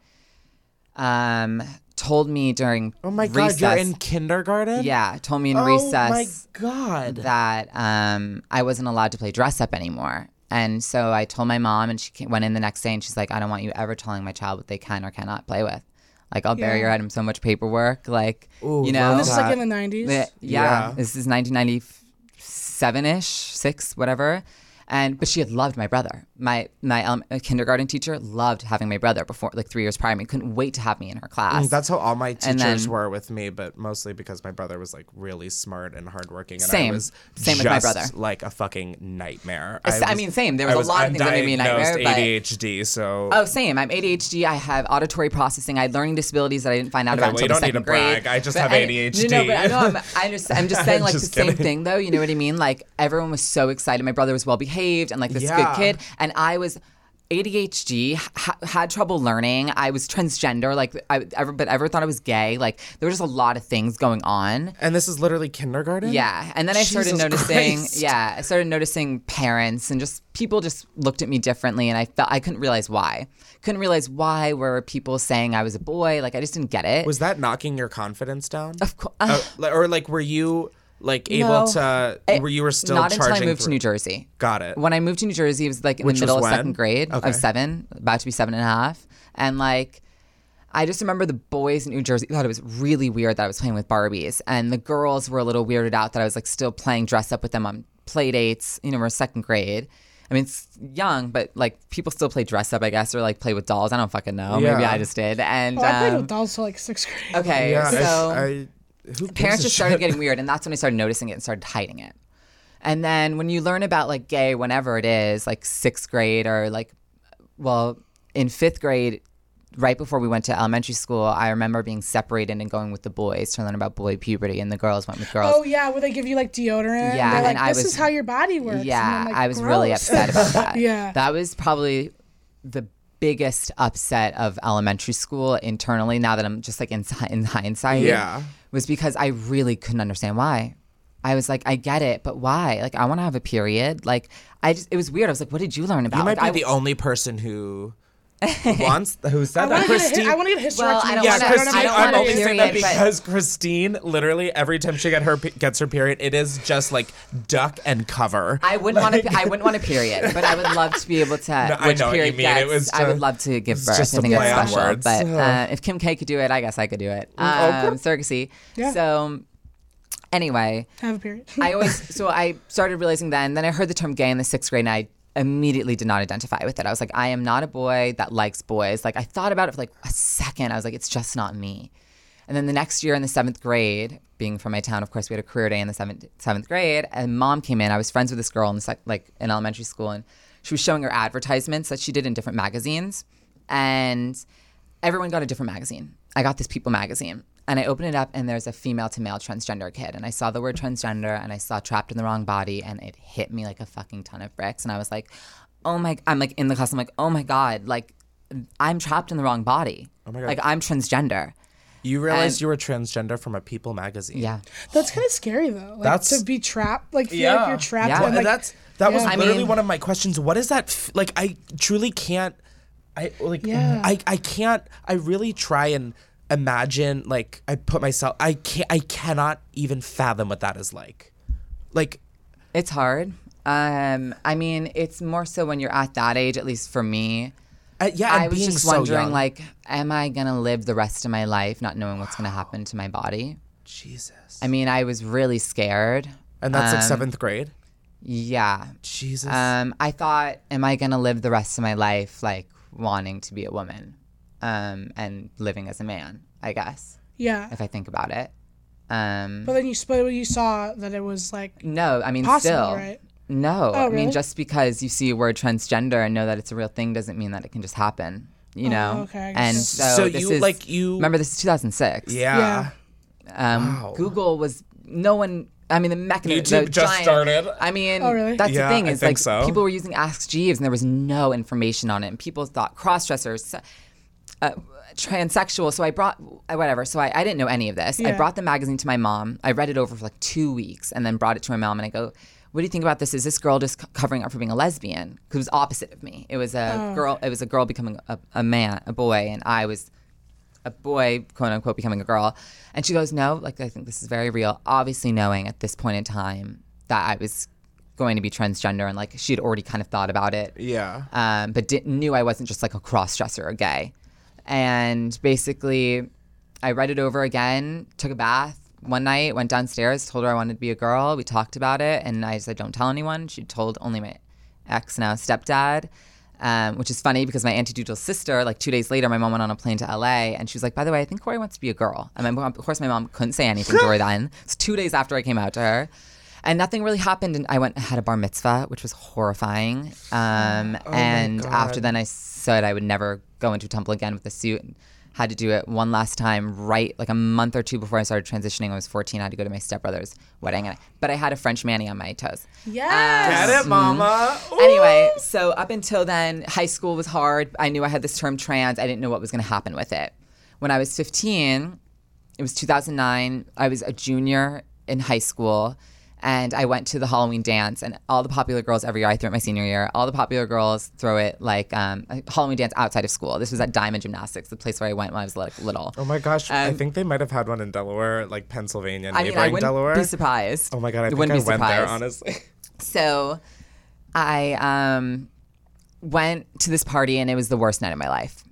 Speaker 1: told me during
Speaker 2: oh my
Speaker 1: recess,
Speaker 2: god, you're in kindergarten?
Speaker 1: Yeah, told me in recess
Speaker 2: oh my god
Speaker 1: that I wasn't allowed to play dress up anymore. And so I told my mom, and she went in the next day and she's like, I don't want you ever telling my child what they can or cannot play with. Like, I'll bury your head in so much paperwork. Like,
Speaker 2: ooh,
Speaker 3: this is like in the 90s?
Speaker 1: Yeah, this is 1997-ish, 6, whatever. But she had loved my brother. My kindergarten teacher loved having my brother before, like 3 years prior. I mean, couldn't wait to have me in her class.
Speaker 2: That's how all my teachers were with me, but mostly because my brother was like really smart and hardworking. And
Speaker 1: same
Speaker 2: I was
Speaker 1: same with my brother.
Speaker 2: Like a fucking nightmare.
Speaker 1: Same. There was a lot of things that made me a nightmare.
Speaker 2: ADHD, so.
Speaker 1: Oh, same. I'm ADHD. I have auditory processing. I had learning disabilities that I didn't find out about until the second grade.
Speaker 2: You don't need to brag. I just have ADHD.
Speaker 1: I'm just saying like the same thing though. You know what I mean? Like everyone was so excited. My brother was well behaved and like this good kid, and I was ADHD, had trouble learning. I was transgender, like ever thought I was gay. Like there was just a lot of things going on.
Speaker 2: And this is literally kindergarten?
Speaker 1: Yeah. And then I started noticing parents and just people just looked at me differently, and I couldn't realize why. Were people saying I was a boy. Like I just didn't get it.
Speaker 2: Was that knocking your confidence down?
Speaker 1: Of course.
Speaker 2: Or like were you able to, were you still
Speaker 1: not
Speaker 2: charging?
Speaker 1: Until I moved to New Jersey.
Speaker 2: Got it.
Speaker 1: When I moved to New Jersey, it was like in the middle of second grade of 7, about to be 7.5. And like, I just remember the boys in New Jersey thought it was really weird that I was playing with Barbies. And the girls were a little weirded out that I was like still playing dress up with them on play dates. You know, we're second grade. I mean, it's young, but like people still play dress up, I guess, or like play with dolls. I don't fucking know.
Speaker 2: Yeah.
Speaker 1: Maybe I just did. And
Speaker 3: I played with dolls till like 6th grade.
Speaker 1: Okay,
Speaker 2: yeah,
Speaker 1: so parents just started getting weird, and that's when I started noticing it and started hiding it. And then when you learn about like gay, whenever it is, like 6th grade or like, well, in 5th grade, right before we went to elementary school, I remember being separated and going with the boys to learn about boy puberty, and the girls went with girls.
Speaker 3: Oh yeah, where they give you like deodorant.
Speaker 1: Yeah,
Speaker 3: and like, this is how your body works.
Speaker 1: Yeah,
Speaker 3: like,
Speaker 1: I was really upset about that.
Speaker 3: Yeah,
Speaker 1: that was probably the biggest upset of elementary school internally. Now that I'm just like in hindsight, was because I really couldn't understand why. I was like, I get it, but why? Like, I want to have a period. Like, it was weird. I was like, what did you learn about?
Speaker 2: You might be the only person who who said that.
Speaker 3: Christine. I want to get a hysterectomy.
Speaker 1: Well, I'm only saying that
Speaker 2: because Christine, literally, every time she gets her period, it is just like duck and cover.
Speaker 1: I wouldn't want a period, but I would love to be able to.
Speaker 2: I know what you mean. It was
Speaker 1: I would love to give birth.
Speaker 2: Just
Speaker 1: I think
Speaker 2: play
Speaker 1: it's special.
Speaker 2: words.
Speaker 1: But if Kim K could do it, I guess I could do it. Surrogacy.
Speaker 3: Yeah.
Speaker 1: So anyway,
Speaker 3: have a period.
Speaker 1: I started realizing then I heard the term gay in the 6th grade, and I immediately did not identify with it. I was like, I am not a boy that likes boys. Like I thought about it for like a second. I was like, it's just not me. And then the next year in the 7th grade, being from my town, of course, we had a career day in the 7th grade, and mom came in. I was friends with this girl in elementary school, and she was showing her advertisements that she did in different magazines, and everyone got a different magazine. I got this People magazine. And I opened it up, and there's a female to male transgender kid. And I saw the word transgender, and I saw trapped in the wrong body, and it hit me like a fucking ton of bricks. And I was like, I'm like in the class, I'm like, oh my God, like I'm trapped in the wrong body. Oh my God. Like I'm transgender.
Speaker 2: You realized you were transgender from a People magazine.
Speaker 1: Yeah.
Speaker 3: That's kind of scary though. Like to be trapped, like feel like you're trapped.
Speaker 1: Yeah.
Speaker 3: And, like,
Speaker 2: that was literally one of my questions. What is that? Like I truly can't, I really try and imagine, like I cannot even fathom what that is like. Like
Speaker 1: it's hard. I mean, it's more so when you're at that age, at least for me. I was just wondering, like, am I gonna live the rest of my life not knowing what's gonna happen to my body?
Speaker 2: Jesus.
Speaker 1: I mean, I was really scared.
Speaker 2: And that's like 7th grade?
Speaker 1: Yeah.
Speaker 2: Jesus.
Speaker 1: I thought, am I gonna live the rest of my life like wanting to be a woman? And living as a man, I guess.
Speaker 3: Yeah.
Speaker 1: If I think about it.
Speaker 3: But then you saw that it was like
Speaker 1: no, I mean
Speaker 3: possible,
Speaker 1: still.
Speaker 3: Right?
Speaker 1: No.
Speaker 3: Oh,
Speaker 1: I mean
Speaker 3: really?
Speaker 1: just because you see a word transgender and know that it's a real thing doesn't mean that it can just happen. You know?
Speaker 3: Okay.
Speaker 1: And so remember this is 2006.
Speaker 2: Yeah.
Speaker 1: Wow. Google was the mechanism.
Speaker 2: YouTube just started.
Speaker 1: I mean,
Speaker 3: really?
Speaker 1: That's the thing. Is like
Speaker 2: so.
Speaker 1: People were using Ask Jeeves and there was no information on it, and people thought cross-dressers, transsexual. So I brought whatever. So I didn't know any of this.
Speaker 3: Yeah.
Speaker 1: I brought the magazine to my mom. I read it over for like 2 weeks and then brought it to my mom, and I go, what do you think about this? Is this girl just covering up for being a lesbian? Because it was opposite of me. It was a girl. It was a girl becoming a boy, and I was a boy, quote unquote, becoming a girl. And she goes, no, like I think this is very real. Obviously knowing at this point in time that I was going to be transgender, and like she had already kind of thought about it.
Speaker 2: Yeah.
Speaker 1: But knew I wasn't just like a cross-dresser or gay. And basically, I read it over again, took a bath. One night, went downstairs, told her I wanted to be a girl. We talked about it, and I said, don't tell anyone. She told only ex now stepdad. Which is funny because my Auntie Doodle's sister, like 2 days later, my mom went on a plane to LA and she was like, by the way, I think Corey wants to be a girl. And of course, my mom couldn't say anything to her then. It's 2 days after I came out to her. And nothing really happened. And I had a bar mitzvah, which was horrifying. And after then, I said I would never go into a temple again with a suit. Had to do it one last time, right like a month or two before I started transitioning. I was 14. I had to go to my stepbrother's wedding. But I had a French mani on my toes.
Speaker 3: Yes.
Speaker 2: Get it, mama.
Speaker 1: Anyway, so up until then, high school was hard. I knew I had this term trans. I didn't know what was going to happen with it. When I was 15, it was 2009. I was a junior in high school. And I went to the Halloween dance, and all the popular girls every year, I threw it my senior year, all the popular girls throw it like a Halloween dance outside of school. This was at Diamond Gymnastics, the place where I went when I was like little.
Speaker 2: Oh my gosh, I think they might have had one in Delaware, like Pennsylvania, neighboring
Speaker 1: I wouldn't
Speaker 2: Delaware.
Speaker 1: be surprised.
Speaker 2: Oh my God, I think I went there, honestly.
Speaker 1: So I went to this party, and it was the worst night of my life.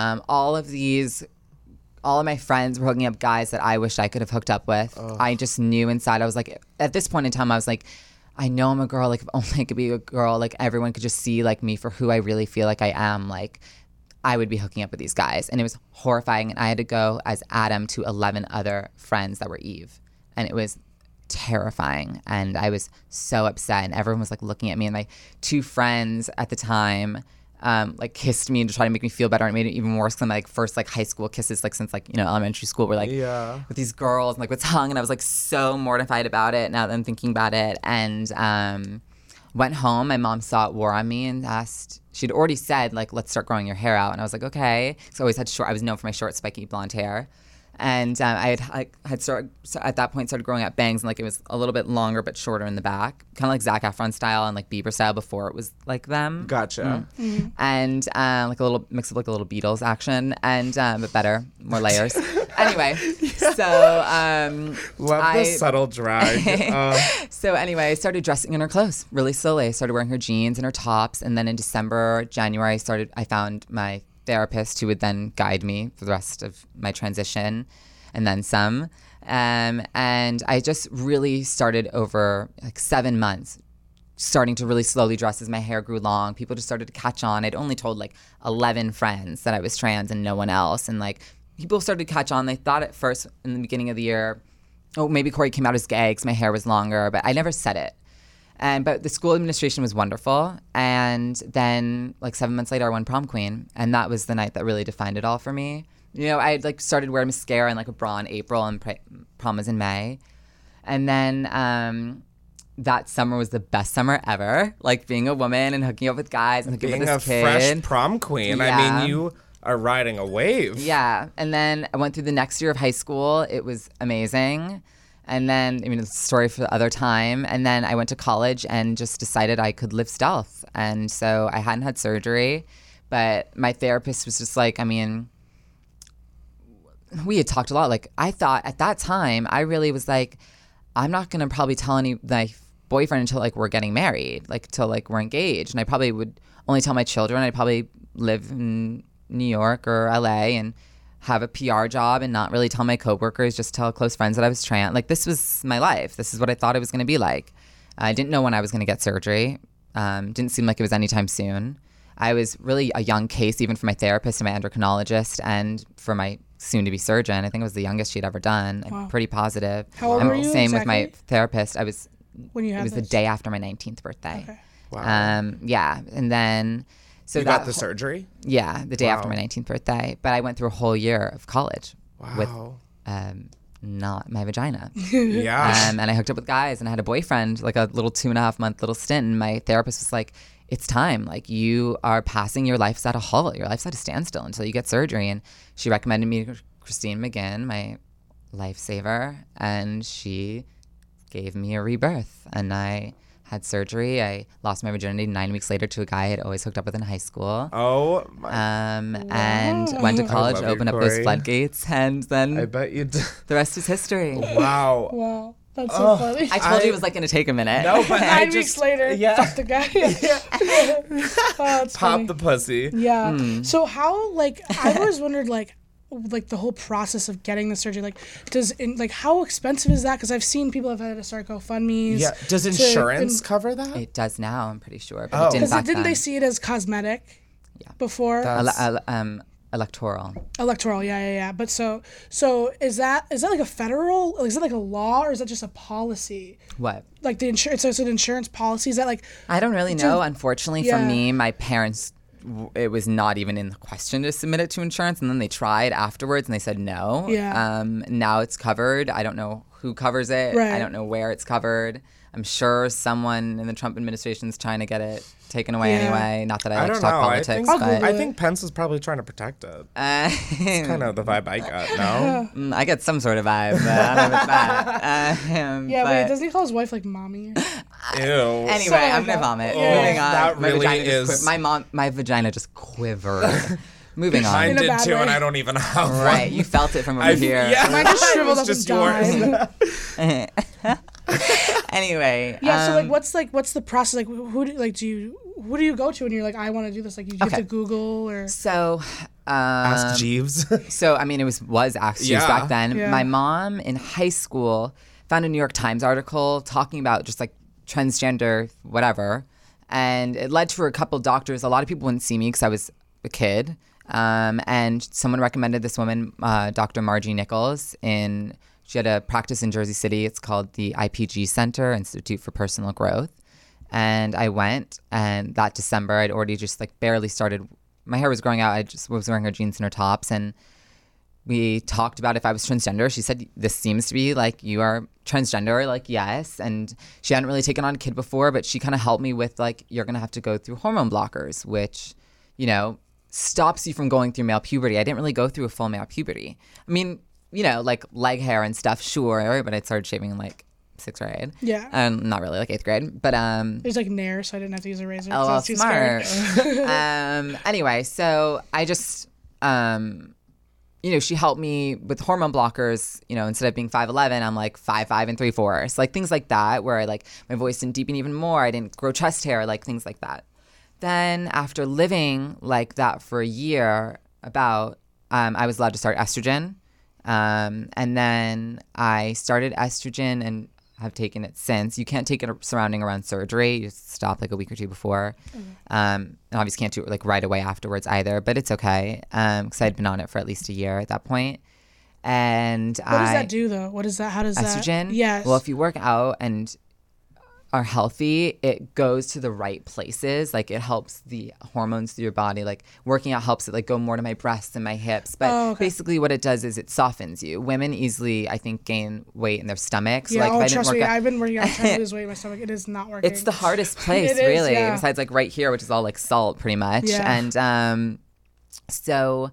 Speaker 1: All of my friends were hooking up guys that I wish I could have hooked up with. Ugh. I just knew inside. I was like, at this point in time, I was like, I know I'm a girl. Like, if only I could be a girl, like everyone could just see like me for who I really feel like I am. Like, I would be hooking up with these guys. And it was horrifying. And I had to go as Adam to 11 other friends that were Eve. And it was terrifying. And I was so upset. And everyone was like looking at me. And my two friends at the time like kissed me to try to make me feel better, and it made it even worse because my first like high school kisses like since like elementary school were like with these girls and like with tongue, and I was like so mortified about it now that I'm thinking about it. And went home. My mom saw it wore on me and asked. She'd already said like, let's start growing your hair out, and I was like, okay. So I always had short. I was known for my short spiky blonde hair. And I had started at that point started growing out bangs, and like it was a little bit longer but shorter in the back, kind of like Zac Efron style and like Bieber style before it was like them.
Speaker 2: Gotcha.
Speaker 1: Mm-hmm. And like a little mix of like a little Beatles action, and but better, more layers. Anyway, so
Speaker 2: love the subtle drag.
Speaker 1: So anyway, I started dressing in her clothes really slowly. I started wearing her jeans and her tops, and then in December, January, I found my therapist who would then guide me for the rest of my transition and then some. And I just really started over like 7 months starting to really slowly dress as my hair grew long. People just started to catch on. I'd only told like 11 friends that I was trans and no one else. And like people started to catch on. They thought at first in the beginning of the year, oh, maybe Corey came out as gay because my hair was longer, but I never said it. But the school administration was wonderful. And then like 7 months later, I won prom queen. And that was the night that really defined it all for me. I had like started wearing mascara and like a bra in April, and prom was in May. And then that summer was the best summer ever. Like being a woman and hooking up with guys and hooking up with this kid.
Speaker 2: Being a fresh prom queen. Yeah. I mean, you are riding a wave.
Speaker 1: Yeah. And then I went through the next year of high school. It was amazing. And then, it's a story for the other time. And then I went to college and just decided I could live stealth. And so I hadn't had surgery, but my therapist was just like, we had talked a lot. Like, I thought at that time, I really was like, I'm not going to probably tell my boyfriend until like we're getting married, like till like we're engaged. And I probably would only tell my children. I'd probably live in New York or LA and have a PR job and not really tell my coworkers, just tell close friends that I was trans. Like, this was my life. This is what I thought it was going to be like. I didn't know when I was going to get surgery. Didn't seem like it was anytime soon. I was really a young case, even for my therapist and my endocrinologist, and for my soon-to-be surgeon. I think I was the youngest she'd ever done. Wow. I'm pretty positive.
Speaker 3: How old were you
Speaker 1: Same
Speaker 3: exactly?
Speaker 1: with my therapist. It was the day after my 19th birthday.
Speaker 3: Okay.
Speaker 2: Wow.
Speaker 1: Yeah. And then... So
Speaker 2: you got the surgery?
Speaker 1: Yeah, the day after my 19th birthday. But I went through a whole year of college with not my vagina.
Speaker 2: Yeah.
Speaker 1: And I hooked up with guys, and I had a boyfriend, like a little 2.5 month little stint. And my therapist was like, it's time. Like, you are passing your life's at a halt. Your life's at a standstill until you get surgery. And she recommended me to Christine McGinn, my lifesaver. And she gave me a rebirth. And I had surgery. I lost my virginity 9 weeks later to a guy I had always hooked up with in high school.
Speaker 2: Oh, my.
Speaker 1: And went to college, opened up those floodgates, and then
Speaker 2: I bet you did.
Speaker 1: The rest is history.
Speaker 2: Wow.
Speaker 3: Wow. That's so funny.
Speaker 1: I told you it was like going to take a minute.
Speaker 2: No, but
Speaker 3: 9 weeks later, fuck the guy.
Speaker 2: Pop the pussy.
Speaker 3: Yeah. So how, like, I always wondered, like, like the whole process of getting the surgery? Like, how expensive is that? Because I've seen people have had to start GoFundMes.
Speaker 2: Yeah. Does insurance cover that?
Speaker 1: It does now, I'm pretty sure. But it didn't
Speaker 3: they see it as cosmetic? Yeah. Before?
Speaker 1: Electoral.
Speaker 3: Yeah. But so is that like a federal? Is that like a law, or is that just a policy?
Speaker 1: What?
Speaker 3: Like the insurance? So the insurance policy, is that like?
Speaker 1: I don't really know. Unfortunately, for me, my parents, it was not even in the question to submit it to insurance, and then they tried afterwards and they said no.
Speaker 3: Yeah.
Speaker 1: Now it's covered. I don't know who covers it.
Speaker 3: Right.
Speaker 1: I don't know where it's covered. I'm sure someone in the Trump administration is trying to get it taken away anyway. Not that I like to talk politics, but
Speaker 2: I think Pence is probably trying to protect it. It's kind of the vibe I got. No,
Speaker 1: I get some sort of vibe, but I don't know if it's that.
Speaker 3: Wait, doesn't he call his wife like mommy?
Speaker 2: Ew.
Speaker 1: Anyway, I'm gonna vomit. Moving on.
Speaker 2: That really is.
Speaker 1: My vagina just quivered. Moving on.
Speaker 2: Mine did too, and I don't even have one.
Speaker 1: Right, you felt it from over here.
Speaker 3: Yeah, mine just shriveled up and died.
Speaker 1: Anyway.
Speaker 3: Yeah. So what's the process? Like, who do you go to when you're like, I want to do this? Like, you have to Google or.
Speaker 1: So.
Speaker 2: Ask Jeeves.
Speaker 1: So I mean, it was Ask Jeeves back then. Yeah. My mom in high school found a New York Times article talking about just like transgender whatever, and it led to a couple doctors. A lot of people wouldn't see me because I was a kid. And someone recommended this woman, Dr. Margie Nichols. She had a practice in Jersey City. It's called the IPG Center, Institute for Personal Growth. And I went, and that December, I'd already just like barely started. My hair was growing out. I just was wearing her jeans and her tops. And we talked about if I was transgender. She said, this seems to be like you are transgender. Like, yes. And she hadn't really taken on a kid before, but she kind of helped me with like, you're going to have to go through hormone blockers, which, stops you from going through male puberty. I didn't really go through a full male puberty. I mean, like leg hair and stuff, sure, but I started shaving in like 6th grade.
Speaker 3: Yeah.
Speaker 1: Not really, like 8th grade. But
Speaker 3: there's like Nair, so I didn't have to use a razor.
Speaker 1: Oh, well, smart. Anyway, so I just she helped me with hormone blockers. Instead of being 5'11", I'm like 5'5" and 3/4. Like things like that, where I like my voice didn't deepen even more. I didn't grow chest hair, like things like that. Then after living like that for a year, I was allowed to start estrogen. And then I started estrogen and have taken it since. You can't take it surrounding around surgery. You just stop like a week or two before. And obviously can't do it like right away afterwards either, but it's okay. Because I'd been on it for at least a year at that point. And
Speaker 3: what does that do though? What is that? How does
Speaker 1: estrogen?
Speaker 3: Yes.
Speaker 1: Well, if you work out and are healthy, it goes to the right places. Like it helps the hormones through your body. Like working out helps it like go more to my breasts and my hips. But basically what it does is it softens you. Women easily, I think, gain weight in their stomachs.
Speaker 3: Yeah,
Speaker 1: like,
Speaker 3: trust me, I've been working out trying to lose weight in my stomach. It is not working.
Speaker 1: It's the hardest place, really. Besides like right here, which is all like salt pretty much.
Speaker 3: Yeah.
Speaker 1: And so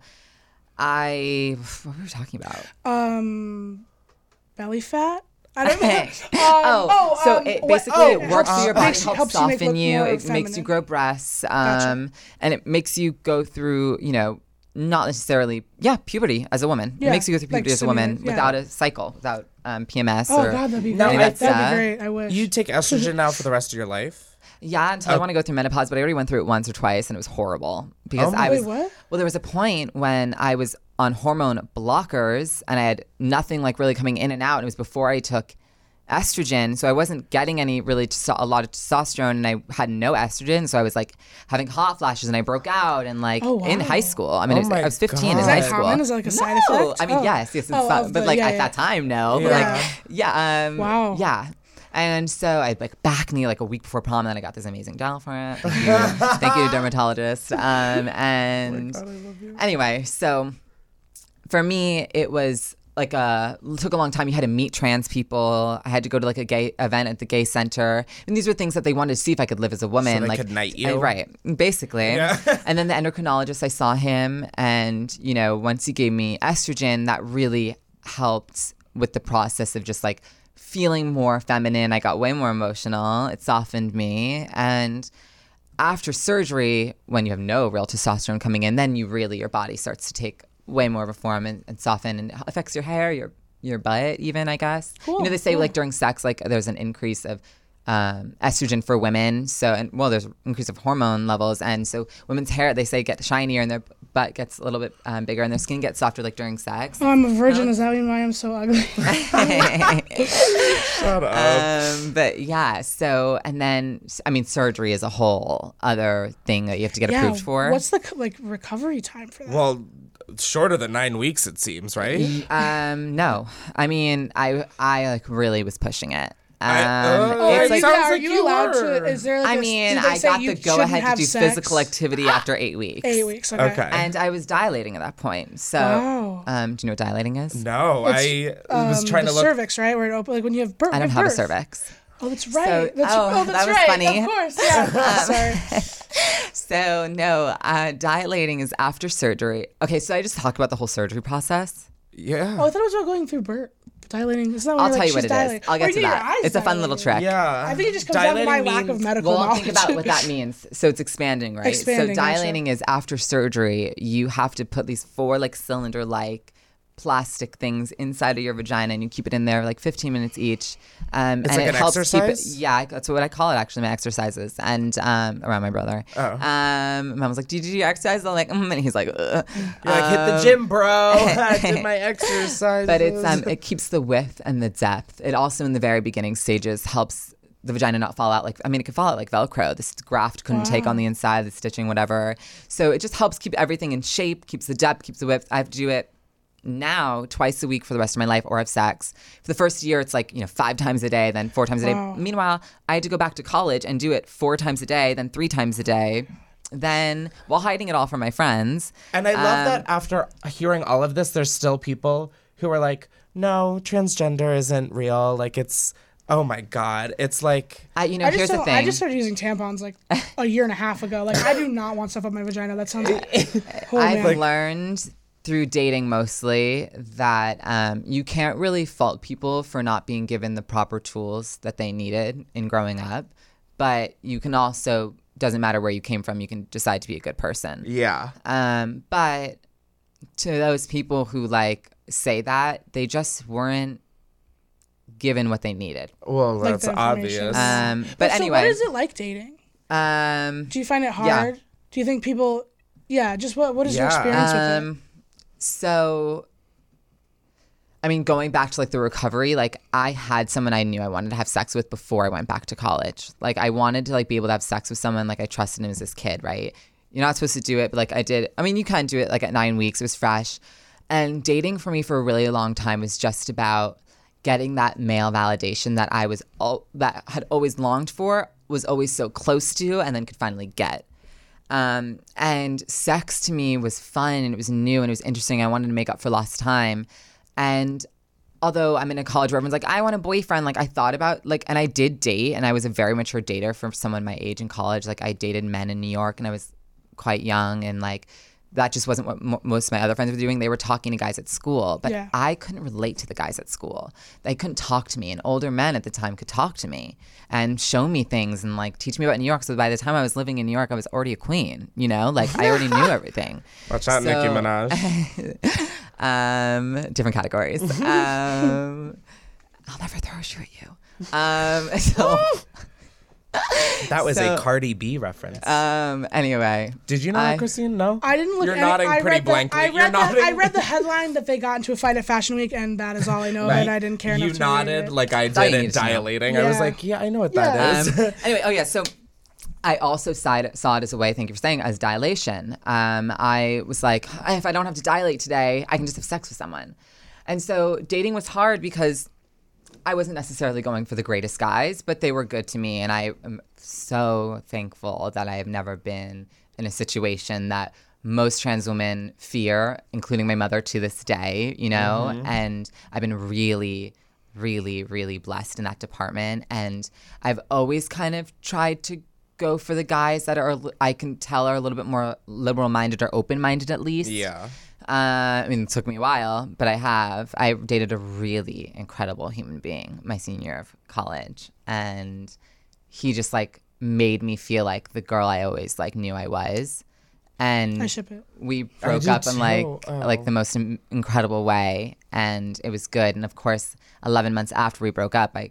Speaker 1: what were we talking about?
Speaker 3: Belly fat? I don't know.
Speaker 1: So it basically works through your body, helps soften you. It makes you grow breasts,
Speaker 3: Gotcha.
Speaker 1: and it makes you go through, not necessarily, puberty as a woman.
Speaker 3: Yeah,
Speaker 1: It makes you go through puberty
Speaker 3: like
Speaker 1: as a woman
Speaker 3: yeah.
Speaker 1: without a cycle, without PMS.
Speaker 3: Oh, God, that'd be great. That'd be great. I wish.
Speaker 2: You take estrogen now for the rest of your life?
Speaker 1: Yeah, until I want to go through menopause, but I already went through it once or twice, and it was horrible because
Speaker 3: Wait, what?
Speaker 1: Well, there was a point when I was on hormone blockers, and I had nothing like really coming in and out. And it was before I took estrogen, so I wasn't getting a lot of testosterone, and I had no estrogen, so I was like having hot flashes, and I broke out, and like in high school. I mean, I was 15 in high school.
Speaker 3: Is that like a side effect?
Speaker 1: I mean, yes, it's fun, but like at that time, no.
Speaker 3: Yeah.
Speaker 1: But like,
Speaker 3: wow.
Speaker 1: Yeah. And so I had like back knee like a week before prom, and then I got this amazing gel for it. Thank you, dermatologist. And
Speaker 3: God, I love you.
Speaker 1: Anyway, so for me, it was like took a long time. You had to meet trans people. I had to go to like a gay event at the gay center, and these were things that they wanted to see if I could live as a woman.
Speaker 2: So they
Speaker 1: like
Speaker 2: could knight you,
Speaker 1: right? Basically.
Speaker 2: Yeah.
Speaker 1: And then the endocrinologist, I saw him, and once he gave me estrogen, that really helped with the process of just like feeling more feminine. I got way more emotional. It softened me. And after surgery, when you have no real testosterone coming in, then your body starts to take way more of a form and soften, and it affects your hair, your butt even, I guess.
Speaker 3: Cool,
Speaker 1: they say like during sex, like there's an increase of estrogen for women. So, and well, there's increase of hormone levels. And so women's hair, they say, get shinier and their butt gets a little bit bigger and their skin gets softer, like during sex.
Speaker 3: Oh, I'm a virgin. Is that why I'm so ugly?
Speaker 2: Shut up.
Speaker 1: But yeah, so, and then, I mean, surgery is a whole other thing that you have to get approved for.
Speaker 3: What's the recovery time for that?
Speaker 2: Well, shorter than 9 weeks, it seems, right?
Speaker 1: No. I mean, I like really was pushing it.
Speaker 3: Are you allowed to? Is there?
Speaker 1: I got the go ahead to do physical activity after 8 weeks.
Speaker 3: 8 weeks, okay.
Speaker 1: And I was dilating at that point. So, do you know what dilating is?
Speaker 2: No, I was trying to look.
Speaker 3: Cervix, right? Where it opens, like when you have birth.
Speaker 1: I don't have a cervix.
Speaker 3: Oh, that's right.
Speaker 1: So,
Speaker 3: that's
Speaker 1: that was
Speaker 3: right.
Speaker 1: funny.
Speaker 3: Of course, yeah. Sorry.
Speaker 1: So no, dilating is after surgery. Okay, so I just talk about the whole surgery process.
Speaker 2: Yeah.
Speaker 3: Oh, I thought it was about going through birth. Dilating.
Speaker 1: I'll tell you what it is. I'll get to that. It's a fun little trick.
Speaker 2: Yeah.
Speaker 3: I think it just comes down to my lack of medical knowledge.
Speaker 1: Think about what that means. So it's expanding, right? So dilating is after surgery. You have to put these 4 cylinder-like plastic things inside of your vagina, and you keep it in there 15 minutes each.
Speaker 2: It's
Speaker 1: and
Speaker 2: like
Speaker 1: it
Speaker 2: an
Speaker 1: helps
Speaker 2: exercise?
Speaker 1: keep it. Yeah, that's what I call it. Actually, my exercises, and around my brother.
Speaker 2: Oh.
Speaker 1: Mom was like, "Do you do your exercise?" I'm like, and he's like,
Speaker 2: You're like, hit the gym, bro. I did my exercise.
Speaker 1: But it keeps the width and the depth. It also, in the very beginning stages, helps the vagina not fall out. It can fall out like Velcro. This graft couldn't take on the inside, the stitching, whatever. So it just helps keep everything in shape, keeps the depth, keeps the width. I have to do it now twice a week for the rest of my life, or have sex. For the first year, it's 5 times a day, then 4 times a day. Meanwhile, I had to go back to college and do it 4 times a day, then 3 times a day. Then, while hiding it all from my friends.
Speaker 2: And I love that after hearing all of this, there's still people who are like, no, transgender isn't real. It's, oh my God. It's like...
Speaker 1: here's the thing.
Speaker 3: I just started using tampons a year and a half ago. I do not want stuff up my vagina. That sounds...
Speaker 1: I've learned through dating mostly that you can't really fault people for not being given the proper tools that they needed in growing up. But you can also... doesn't matter where you came from, you can decide to be a good person.
Speaker 2: Yeah.
Speaker 1: But to those people who say that, they just weren't given what they needed.
Speaker 2: Well, that's obvious.
Speaker 1: But anyway.
Speaker 3: So what is it like dating? Do you find it hard?
Speaker 1: Yeah.
Speaker 3: Do you think people, just what is your experience with it?
Speaker 1: So, going back to the recovery, I had someone I knew I wanted to have sex with before I went back to college. I wanted to be able to have sex with someone I trusted him as this kid, right? You're not supposed to do it, but I did. You can do it at 9 weeks. It was fresh. And dating for me for a really long time was just about getting that male validation that that had always longed for, was always so close to, and then could finally get. And sex to me was fun, and it was new, and it was interesting. I wanted to make up for lost time. And although I'm in a college where everyone's like, I want a boyfriend, I thought about, and I did date, and I was a very mature dater for someone my age in college. I dated men in New York, and I was quite young, and that just wasn't what most of my other friends were doing. They were talking to guys at school, but I couldn't relate to the guys at school. They couldn't talk to me, and older men at the time could talk to me and show me things and teach me about New York. So by the time I was living in New York, I was already a queen, I already knew everything.
Speaker 2: Watch out, Nicki Minaj.
Speaker 1: Different categories. I'll never throw a shoe at you. So...
Speaker 2: That was a Cardi B reference.
Speaker 1: Anyway.
Speaker 2: Did you know that, Christine? No?
Speaker 3: I didn't look.
Speaker 2: You're nodding pretty blankly.
Speaker 3: I read the headline that they got into a fight at Fashion Week, and that is all I know. And I didn't care enough to
Speaker 2: nodded like I did in Dilating. I was like, yeah, I know what that is.
Speaker 1: Anyway, so I also saw it as a way, thank you for saying, as dilation. I was like, if I don't have to dilate today, I can just have sex with someone. And so dating was hard because I wasn't necessarily going for the greatest guys, but they were good to me. And I am so thankful that I have never been in a situation that most trans women fear, including my mother to this day, and I've been really, really, really blessed in that department. And I've always kind of tried to go for the guys that I can tell are a little bit more liberal-minded or open-minded at least.
Speaker 2: Yeah.
Speaker 1: It took me a while, but I dated a really incredible human being my senior year of college, and he just made me feel like the girl I always knew I was. And
Speaker 3: I ship it.
Speaker 1: We broke up in the most incredible way, and it was good. And of course, 11 months after we broke up, I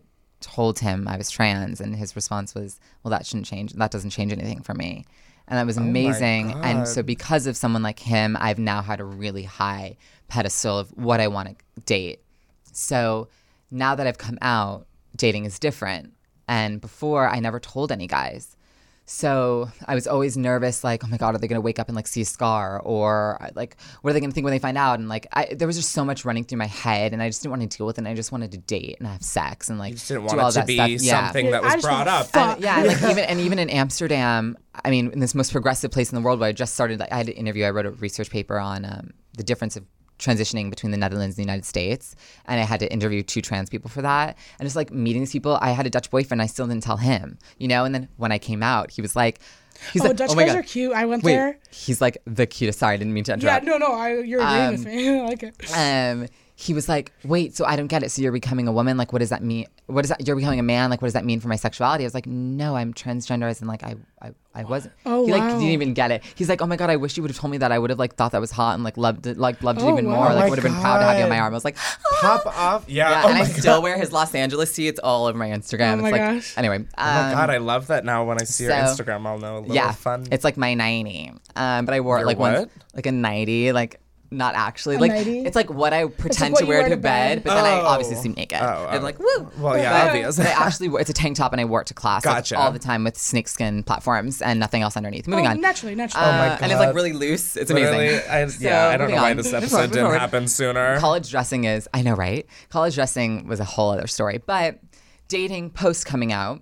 Speaker 1: told him I was trans, and his response was, well, that shouldn't change. That doesn't change anything for me. And that was amazing. And so because of someone like him, I've now had a really high pedestal of what I want to date. So now that I've come out, dating is different. And before, I never told any guys. So I was always nervous, like, oh my God, are they going to wake up and like see a scar? Or like, what are they going to think when they find out? And like, there was just so much running through my head, and I just didn't want to deal with it. And I just wanted to date and have sex and like
Speaker 2: you just didn't
Speaker 1: do
Speaker 2: want
Speaker 1: all
Speaker 2: it to
Speaker 1: that
Speaker 2: be
Speaker 1: stuff.
Speaker 2: something that was brought up.
Speaker 1: And like even in Amsterdam, I mean, in this most progressive place in the world where I just started, like, I had an interview. I wrote a research paper on the difference of transitioning between the Netherlands and the United States, and I had to interview 2 trans people for that. And just like meeting these people, I had a Dutch boyfriend, I still didn't tell him, you know. And then when I came out, he was like,
Speaker 3: Dutch guys are cute. I went there.
Speaker 1: He's like the cutest. Sorry, I didn't mean to interrupt.
Speaker 3: Yeah, no, you're agreeing with me. I like it.
Speaker 1: He was like, wait, so I don't get it. So you're becoming a woman? Like, what does that mean? What is that? You're becoming a man? Like, what does that mean for my sexuality? I was like, no, I'm transgender. As in, like, I wasn't.
Speaker 3: Oh,
Speaker 1: he
Speaker 3: wow.
Speaker 1: didn't even get it. He's like, oh my God, I wish you would have told me that. I would have like thought that was hot and like loved it even more. Like, would have been proud to have you on my arm. I was like,
Speaker 2: pop off. Yeah.
Speaker 1: And I still wear his Los Angeles tee. It's all over my Instagram.
Speaker 3: Oh my gosh.
Speaker 1: Anyway.
Speaker 2: Oh my God, I love that now. When I see your Instagram, I'll know a little fun.
Speaker 1: It's like my 90. But I wore it like
Speaker 2: what?
Speaker 1: once, like a 90, like. Not actually.
Speaker 3: A
Speaker 1: like
Speaker 3: 90?
Speaker 1: It's like what I pretend to wear to bed, but then I obviously seem naked. I'm like, woo.
Speaker 2: Well, yeah, obvious.
Speaker 1: But I actually it's a tank top and I wore it to class like, all the time with snakeskin platforms and nothing else underneath. Moving on.
Speaker 3: Naturally.
Speaker 2: Oh my God.
Speaker 1: And it's like really loose. It's amazing.
Speaker 2: I don't know why this episode didn't happen sooner.
Speaker 1: College dressing is, I know, right? College dressing was a whole other story. But dating post coming out,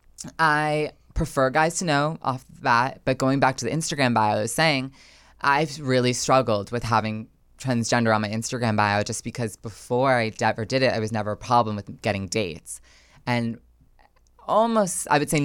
Speaker 1: I prefer guys to know off the bat. But going back to the Instagram bio, I was saying, I've really struggled with having transgender on my Instagram bio just because before I ever did it, I was never a problem with getting dates. And almost, I would say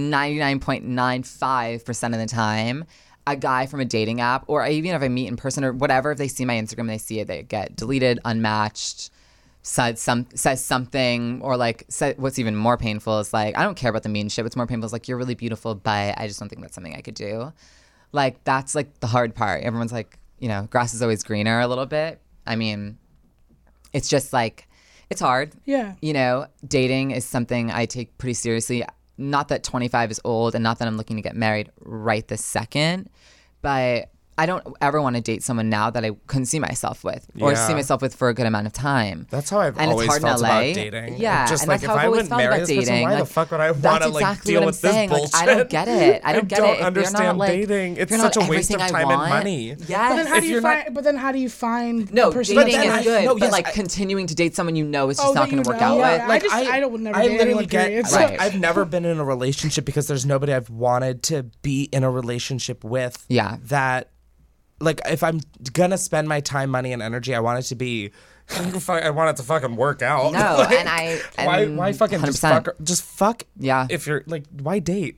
Speaker 1: 99.95% of the time, a guy from a dating app, or even if I meet in person or whatever, if they see my Instagram and they see it, they get deleted, unmatched, says something, or like what's even more painful is like, I don't care about the mean shit. What's more painful is like, you're really beautiful, but I just don't think that's something I could do. Like, that's like the hard part. Everyone's like, you know, grass is always greener a little bit. I mean, it's just like, it's hard.
Speaker 3: Yeah.
Speaker 1: You know, dating is something I take pretty seriously. Not that 25 is old and not that I'm looking to get married right this second, but I don't ever want to date someone now that I couldn't see myself with or see myself with for a good amount of time.
Speaker 2: That's how I've always felt about dating.
Speaker 1: Yeah.
Speaker 2: Just
Speaker 1: and
Speaker 2: like,
Speaker 1: that's how I've always felt about dating.
Speaker 2: Why the fuck would I want to like deal with this bullshit?
Speaker 1: Like, I don't get it. I don't
Speaker 2: understand dating. It's such a waste of time and money.
Speaker 1: Yes.
Speaker 3: But then how do you find
Speaker 1: No,
Speaker 3: the person
Speaker 1: dating is good, but like continuing to date someone you know is just not going to work out with.
Speaker 3: Like, I would never date anyone, period.
Speaker 2: I've never been in a relationship because there's nobody I've wanted to be in a relationship with.
Speaker 1: Yeah.
Speaker 2: That, like, if I'm gonna spend my time, money, and energy, I want it to be. I want it to fucking work out.
Speaker 1: No,
Speaker 2: like, why fucking 100%. Just fuck?
Speaker 1: Yeah.
Speaker 2: If you're like, why date?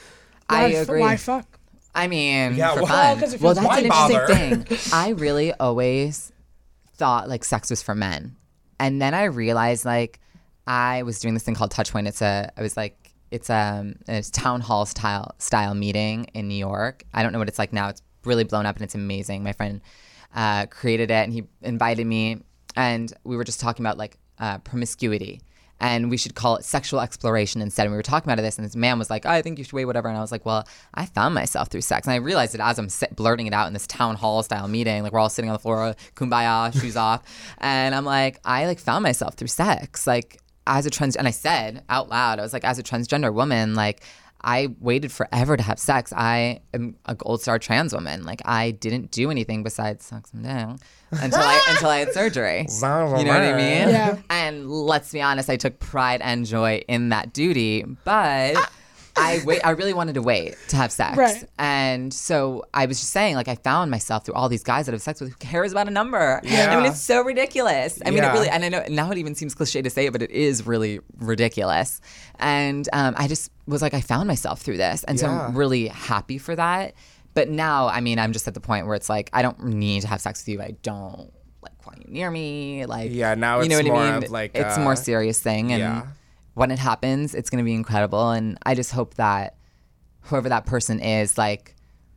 Speaker 1: I agree.
Speaker 3: Why fuck?
Speaker 1: I mean,
Speaker 2: yeah,
Speaker 1: for fun. Well, that's an interesting thing. I really always thought like sex was for men, and then I realized like I was doing this thing called Touchpoint. It's a town hall style meeting in New York. I don't know what it's like now. It's really blown up and it's amazing. My friend created it and he invited me and we were just talking about like promiscuity and we should call it sexual exploration instead. And we were talking about this and this man was like, I think you should wait, whatever. And I was like, well, I found myself through sex. And I realized it as I'm blurting it out in this town hall style meeting, like we're all sitting on the floor, kumbaya, shoes off. And I'm like, I like found myself through sex. Like as a and I said out loud, I was like, as a transgender woman, like I waited forever to have sex. I am a gold star trans woman. Like I didn't do anything besides suck some dick until I had surgery. You know what I mean?
Speaker 3: Yeah.
Speaker 1: And let's be honest, I took pride and joy in that duty, but I really wanted to wait to have sex.
Speaker 3: Right.
Speaker 1: And so I was just saying, like, I found myself through all these guys that I have sex with. Who cares about a number?
Speaker 2: Yeah.
Speaker 1: I mean, it's so ridiculous. I mean, it really, and I know now it even seems cliche to say it, but it is really ridiculous. And I just was like, I found myself through this. And so I'm really happy for that. But now, I mean, I'm just at the point where it's like, I don't need to have sex with you. I don't like want you near me. Like,
Speaker 2: now it's
Speaker 1: you know what
Speaker 2: more
Speaker 1: I mean?
Speaker 2: of like
Speaker 1: it's a more serious thing. And when it happens, it's going to be incredible. And I just hope that whoever that person is, like,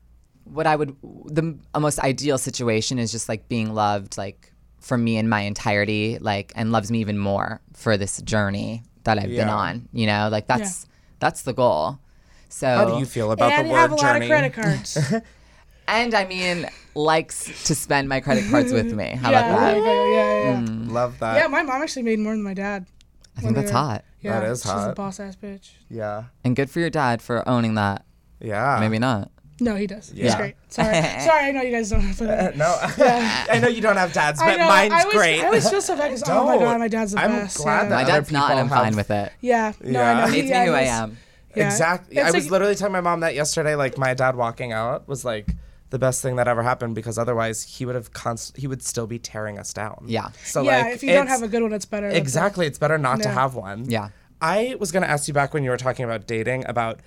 Speaker 1: the most ideal situation is just like being loved, like, for me in my entirety, like, and loves me even more for this journey that I've been on. You know, like that's the goal. So
Speaker 2: how do you feel about the word journey?
Speaker 3: And you have a lot of credit cards.
Speaker 1: And I mean, likes to spend my credit cards with me. How about that?
Speaker 3: Yeah.
Speaker 2: Love that.
Speaker 3: Yeah, my mom actually made more than my dad.
Speaker 1: I think that's hot.
Speaker 3: Yeah,
Speaker 2: that is hot.
Speaker 3: She's a boss ass bitch.
Speaker 2: Yeah.
Speaker 1: And good for your dad for owning that.
Speaker 2: Yeah.
Speaker 1: Maybe not.
Speaker 3: No, he does. Yeah. He's great. Sorry, I know you guys don't have it.
Speaker 2: No. Yeah. I know you don't have dads, but mine's great.
Speaker 3: I always feel so bad because, oh my God, my dad's the best.
Speaker 2: I'm glad that
Speaker 1: my dad's not, and I'm fine with it.
Speaker 3: Yeah. No, I know.
Speaker 1: It makes me who I am.
Speaker 3: Yeah.
Speaker 2: Exactly. I was literally telling my mom that yesterday, like my dad walking out was like the best thing that ever happened because otherwise he would still be tearing us down.
Speaker 1: Yeah.
Speaker 2: So
Speaker 3: if you don't have a good one, it's better.
Speaker 2: Exactly. It's better not to have one.
Speaker 1: Yeah.
Speaker 2: I was going to ask you back when you were talking about dating about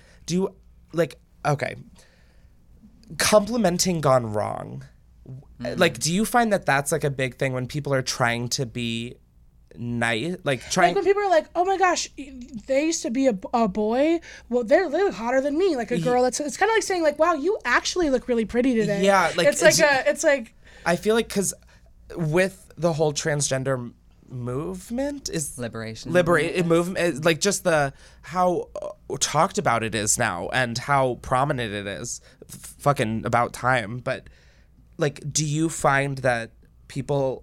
Speaker 2: complimenting gone wrong. Like, do you find that that's like a big thing when people are trying to be nice, like when
Speaker 3: people are like, oh my gosh, they used to be a boy, well they look hotter than me, like a girl. It's kind of like saying like, wow, you actually look really pretty today.
Speaker 2: Yeah, like
Speaker 3: it's like
Speaker 2: I feel like because with the whole transgender movement is movement, like just the how talked about it is now and how prominent it is, fucking about time. But like, do you find that people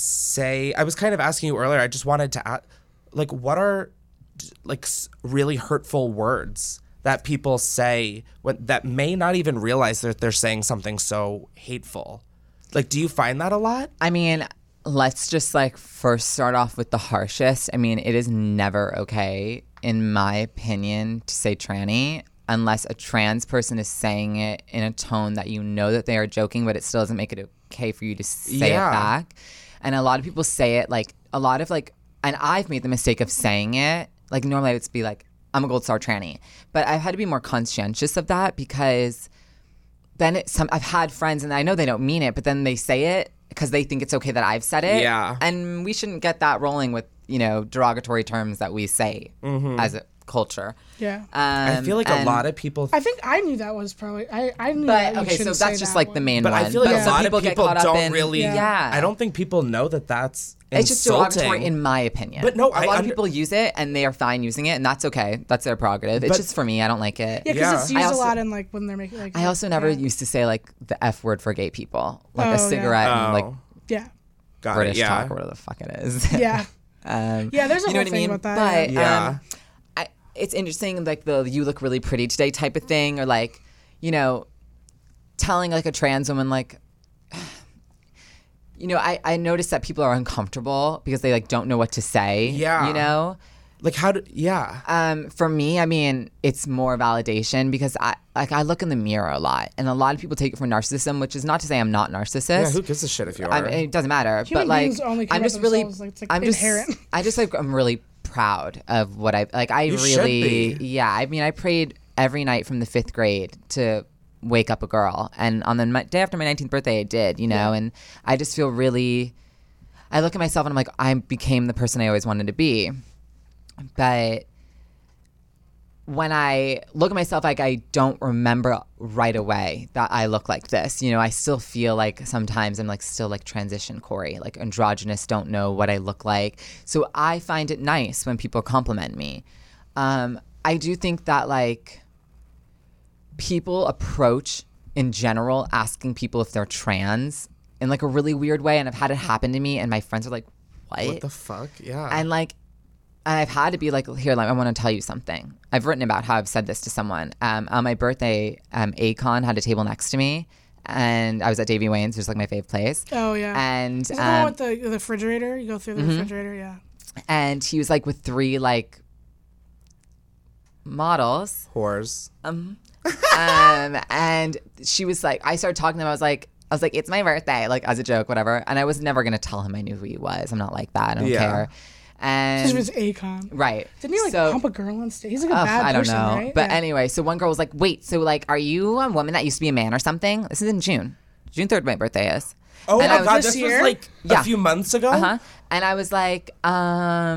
Speaker 2: say, I was kind of asking you earlier, I just wanted to ask, like, what are like really hurtful words that people say that may not even realize that they're saying something so hateful? Like, do you find that a lot?
Speaker 1: I mean, let's just like first start off with the harshest. I mean, it is never okay, in my opinion, to say tranny unless a trans person is saying it in a tone that you know that they are joking, but it still doesn't make it okay for you to say it back. And a lot of people say it like a lot of like, and I've made the mistake of saying it. Like normally I would be like, I'm a gold star tranny. But I've had to be more conscientious of that because then I've had friends and I know they don't mean it, but then they say it because they think it's okay that I've said it.
Speaker 2: Yeah.
Speaker 1: And we shouldn't get that rolling with, derogatory terms that we say as a culture.
Speaker 3: Yeah.
Speaker 2: I feel like a lot of people...
Speaker 3: I think I knew that was probably... I knew that
Speaker 1: okay, so that's just like the main
Speaker 2: one. But I feel like a lot of people don't really...
Speaker 1: Yeah.
Speaker 2: I don't think people know that that's
Speaker 1: It's just derogatory in my opinion.
Speaker 2: But no,
Speaker 1: a lot of people use it and they are fine using it, and that's okay. That's their prerogative. It's just for me, I don't like it.
Speaker 3: Yeah, because it's used a lot in like when they're making like...
Speaker 1: I also never used to say like the F word for gay people. Like a cigarette and like...
Speaker 3: Yeah.
Speaker 1: British talk or whatever the fuck it is.
Speaker 3: Yeah. There's a whole thing about that.
Speaker 1: But it's interesting, like the "you look really pretty today" type of thing, or like, telling like a trans woman like, I noticed that people are uncomfortable because they like don't know what to say.
Speaker 2: Yeah. Like
Speaker 1: for me, I mean, it's more validation because I look in the mirror a lot, and a lot of people take it for narcissism, which is not to say I'm not narcissist.
Speaker 2: Yeah, who gives a shit if you are?
Speaker 1: It doesn't matter.
Speaker 3: Human
Speaker 1: but like,
Speaker 3: beings only care
Speaker 1: I'm just
Speaker 3: about
Speaker 1: really,
Speaker 3: themselves, like,
Speaker 1: I'm
Speaker 3: inherent.
Speaker 1: just, I just like, I'm really proud of what I like. I
Speaker 2: you
Speaker 1: really,
Speaker 2: should be.
Speaker 1: Yeah. I mean, I prayed every night from the 5th grade to wake up a girl, and on the day after my 19th birthday, I did. And I just feel really. I look at myself and I'm like, I became the person I always wanted to be. But when I look at myself, like I don't remember right away that I look like this. I still feel like sometimes I'm like still like transition Corey, like androgynous, don't know what I look like. So I find it nice when people compliment me. I do think that like people approach in general asking people if they're trans in like a really weird way, and I've had it happen to me, and my friends are like, "What
Speaker 2: the fuck?" Yeah,
Speaker 1: and I've had to be like, here, I want to tell you something. I've written about how I've said this to someone. On my birthday, Akon had a table next to me, and I was at Davy Wayne's, which is like my fave place.
Speaker 3: Oh, yeah.
Speaker 1: And
Speaker 3: is it the one with the refrigerator? You go through the refrigerator, yeah.
Speaker 1: And he was like with 3 like models.
Speaker 2: Whores.
Speaker 1: And she was like, I started talking to him. I was like, it's my birthday, like as a joke, whatever. And I was never going to tell him I knew who he was. I'm not like that. I don't care. And
Speaker 3: it was Akon.
Speaker 1: Right.
Speaker 3: Didn't he pump a girl on stage? He's like a bad person,
Speaker 1: I don't know.
Speaker 3: right?
Speaker 1: But anyway, so one girl was like, wait, so like, are you a woman that used to be a man or something? This is in June. June 3rd, my birthday is.
Speaker 2: Oh my God, this was like a few months ago?
Speaker 1: Uh-huh. And I was like, I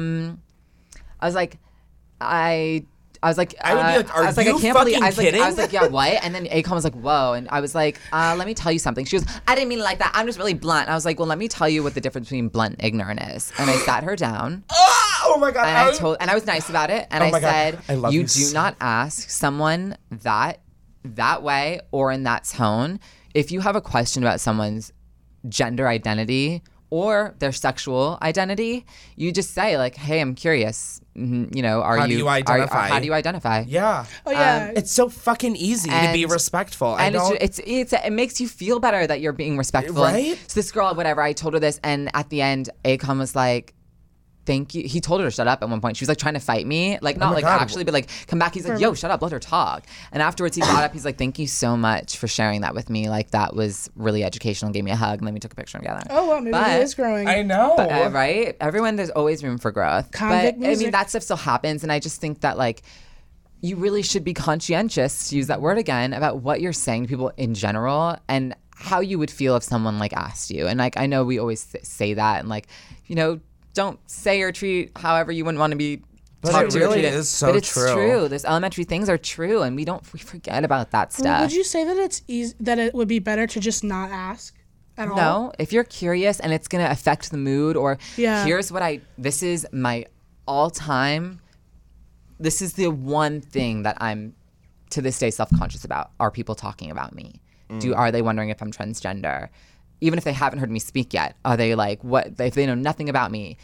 Speaker 1: would be like, are you fucking kidding? I was like, yeah, what? And then Akon was like, whoa. And I was like, let me tell you something. She goes, I didn't mean it like that. I'm just really blunt. And I was like, well, let me tell you what the difference between blunt and ignorant is. And I sat her down.
Speaker 2: Oh my God.
Speaker 1: And I was nice about it. And I said, you do not ask someone that way or in that tone. If you have a question about someone's gender identity or their sexual identity, you just say like, hey, I'm curious. You know,
Speaker 2: how do you identify?
Speaker 1: How do you identify?
Speaker 2: Yeah.
Speaker 3: Oh yeah.
Speaker 2: It's so fucking easy to be respectful.
Speaker 1: And it makes you feel better that you're being respectful.
Speaker 2: Right?
Speaker 1: So this girl, whatever, I told her this, and at the end, Akon was like, thank you. He told her to shut up at one point. She was like trying to fight me. Like, not like actually, but like come back. He's like, yo, shut up. Let her talk. And afterwards he got up. He's like, thank you so much for sharing that with me. Like, that was really educational. Gave me a hug. And then we took a picture together.
Speaker 3: Oh, well, maybe he is growing.
Speaker 2: I know.
Speaker 1: But, right? Everyone, there's always room for growth.
Speaker 3: Convict music.
Speaker 1: I mean, that stuff still happens. And I just think that like, you really should be conscientious, to use that word again, about what you're saying to people in general and how you would feel if someone like asked you. And like, I know we always say that and like, you know, don't say or treat however you wouldn't want to be talked to.
Speaker 2: It really is so
Speaker 1: but it's
Speaker 2: true.
Speaker 1: Those elementary things are true, and we forget about that stuff.
Speaker 3: Would you say that it's easy, that it would be better to just not ask at all?
Speaker 1: No, if you're curious and it's going to affect the mood, or here's what this is my all-time. This is the one thing that I'm to this day self-conscious about. Are people talking about me? Are they wondering if I'm transgender? Even if they haven't heard me speak yet, are they like, what, if they know nothing about me?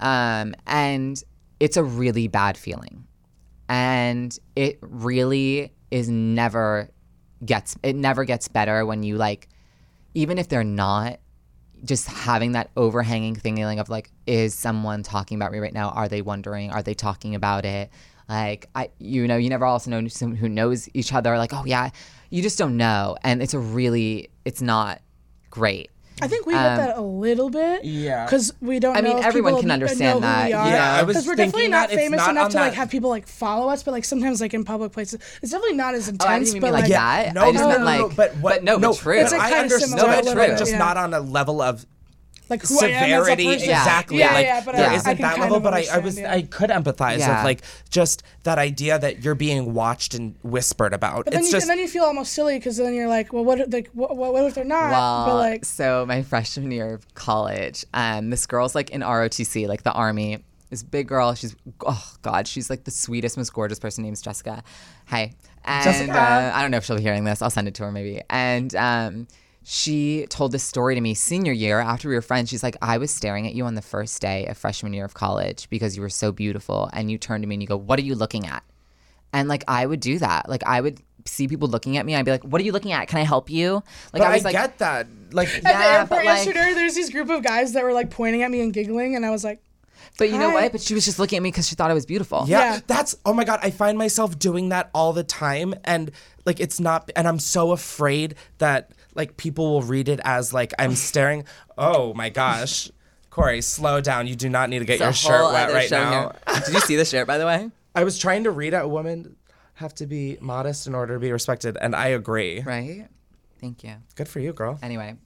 Speaker 1: And it's a really bad feeling. And it really never gets better when you like, even if they're not, just having that overhanging feeling of like, is someone talking about me right now? Are they wondering? Are they talking about it? Like, you never also know someone who knows each other. Like, oh yeah, you just don't know. And it's not great.
Speaker 3: I think we get that a little bit.
Speaker 2: Yeah.
Speaker 3: Because we don't know.
Speaker 1: I mean, everyone can understand that.
Speaker 2: Yeah, I was
Speaker 3: because we're definitely not famous enough to like have people like follow us, but like sometimes like in public places, it's definitely not as intense.
Speaker 1: I didn't even mean like that.
Speaker 2: No,
Speaker 1: I just meant like,
Speaker 2: but
Speaker 1: true.
Speaker 3: It's like kind of similar.
Speaker 2: True. Just not on a level of
Speaker 3: like who
Speaker 2: severity.
Speaker 3: I am as a person.
Speaker 2: Exactly.
Speaker 3: But
Speaker 2: there isn't that level, but I could empathize with like just that idea that you're being watched and whispered about.
Speaker 3: But then and then you feel almost silly because then you're like, well, what if they're not?
Speaker 1: Well,
Speaker 3: but like,
Speaker 1: so my freshman year of college, this girl's like in ROTC, like the Army. This big girl, she's like the sweetest, most gorgeous person. Name's Jessica. Hi. And
Speaker 3: Jessica.
Speaker 1: I don't know if she'll be hearing this. I'll send it to her maybe. And she told this story to me senior year after we were friends. She's like, I was staring at you on the first day of freshman year of college because you were so beautiful. And you turned to me and you go, what are you looking at? And like, I would do that. Like, I would see people looking at me. I'd be like, what are you looking at? Can I help you? Like,
Speaker 2: but I get that. Like,
Speaker 3: at the airport yesterday, there's this group of guys that were like pointing at me and giggling. And I was like,
Speaker 1: but you know what? But she was just looking at me because she thought I was beautiful.
Speaker 2: Yeah. That's, oh my God, I find myself doing that all the time. And like, it's not, and I'm so afraid that like people will read it as like I'm staring. Oh my gosh. Corey, slow down. You do not need to get your shirt wet right now.
Speaker 1: Did you see the shirt, by the way?
Speaker 2: I was trying to read it. Women have to be modest in order to be respected. And I agree.
Speaker 1: Right? Thank you.
Speaker 2: Good for you, girl.
Speaker 1: Anyway.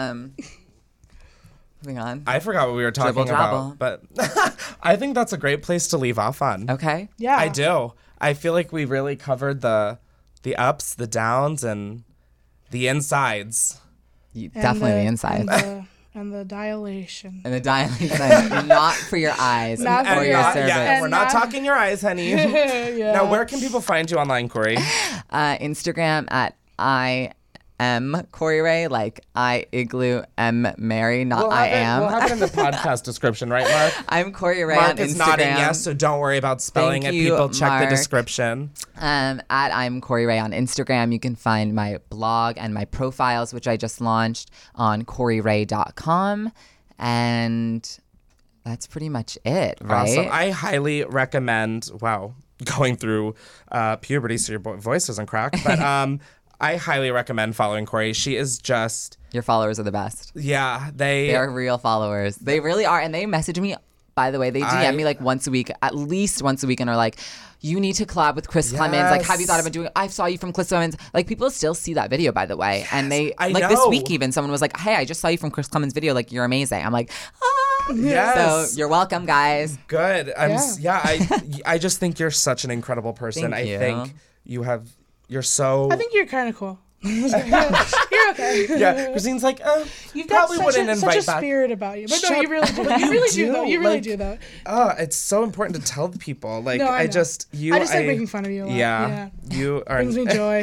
Speaker 1: Moving on.
Speaker 2: I forgot what we were talking about, but I think that's a great place to leave off on.
Speaker 1: Okay.
Speaker 3: Yeah.
Speaker 2: I do. I feel like we really covered the ups, the downs, and the insides.
Speaker 1: Definitely the insides.
Speaker 3: And the dilation.
Speaker 1: And the dilation, not for your eyes
Speaker 3: not
Speaker 1: or your cervix.
Speaker 2: Yeah, we're not talking your eyes, honey. Now, where can people find you online, Corey?
Speaker 1: Instagram at I am Corey Ray, like I igloo M Mary, not I am.
Speaker 2: We'll have it in the podcast description, right, Mark?
Speaker 1: I'm Corey Ray
Speaker 2: Mark
Speaker 1: on Instagram.
Speaker 2: is nodding yes, so don't worry about spelling it. People check the description.
Speaker 1: At I'm Corey Ray on Instagram. You can find my blog and my profiles, which I just launched on CoreyRay.com. And that's pretty much it, right?
Speaker 2: Awesome. I highly recommend, going through puberty so your voice doesn't crack, but I highly recommend following Corey. She is just...
Speaker 1: Your followers are the best.
Speaker 2: Yeah,
Speaker 1: they are real followers. They really are. And they message me, by the way, they DM me like once a week, at least once a week, and are like, you need to collab with Chris Clemens. Like, have you thought about doing it? I saw you from Chris Clemens. Like, people still see that video, by the way. Yes, and they, this week even, someone was like, hey, I just saw you from Chris Clemens' video. Like, you're amazing. I'm like,
Speaker 2: Yes.
Speaker 1: So you're welcome, guys.
Speaker 2: Good. I just think you're such an incredible person.
Speaker 1: Thank you.
Speaker 2: I think you're so...
Speaker 3: I think you're kind of cool. You're okay.
Speaker 2: Yeah, Christine's like,
Speaker 3: you've
Speaker 2: probably
Speaker 3: got
Speaker 2: wouldn't invite
Speaker 3: such a spirit about you. But no, you really do. You really do, though. You really do, though.
Speaker 2: It's so important to tell the people. Like,
Speaker 3: no,
Speaker 2: I just like making
Speaker 3: fun of you a lot.
Speaker 2: Yeah. You are.
Speaker 3: Brings me joy.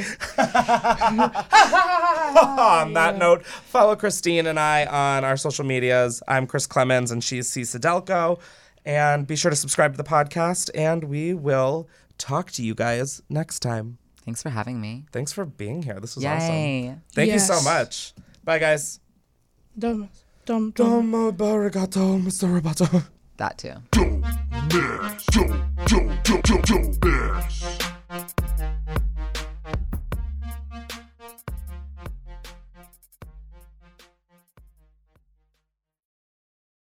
Speaker 2: On that note, follow Christine and I on our social medias. I'm Chris Clemens and she's C. Sedelko. And be sure to subscribe to the podcast, and we will talk to you guys next time.
Speaker 1: Thanks for having me.
Speaker 2: Thanks for being here. This was
Speaker 1: Yay.
Speaker 2: awesome. Thank you so much. Bye, guys.
Speaker 3: Domo
Speaker 2: arigato, Mr. Roboto.
Speaker 1: That too.
Speaker 4: Don't mess. Don't mess.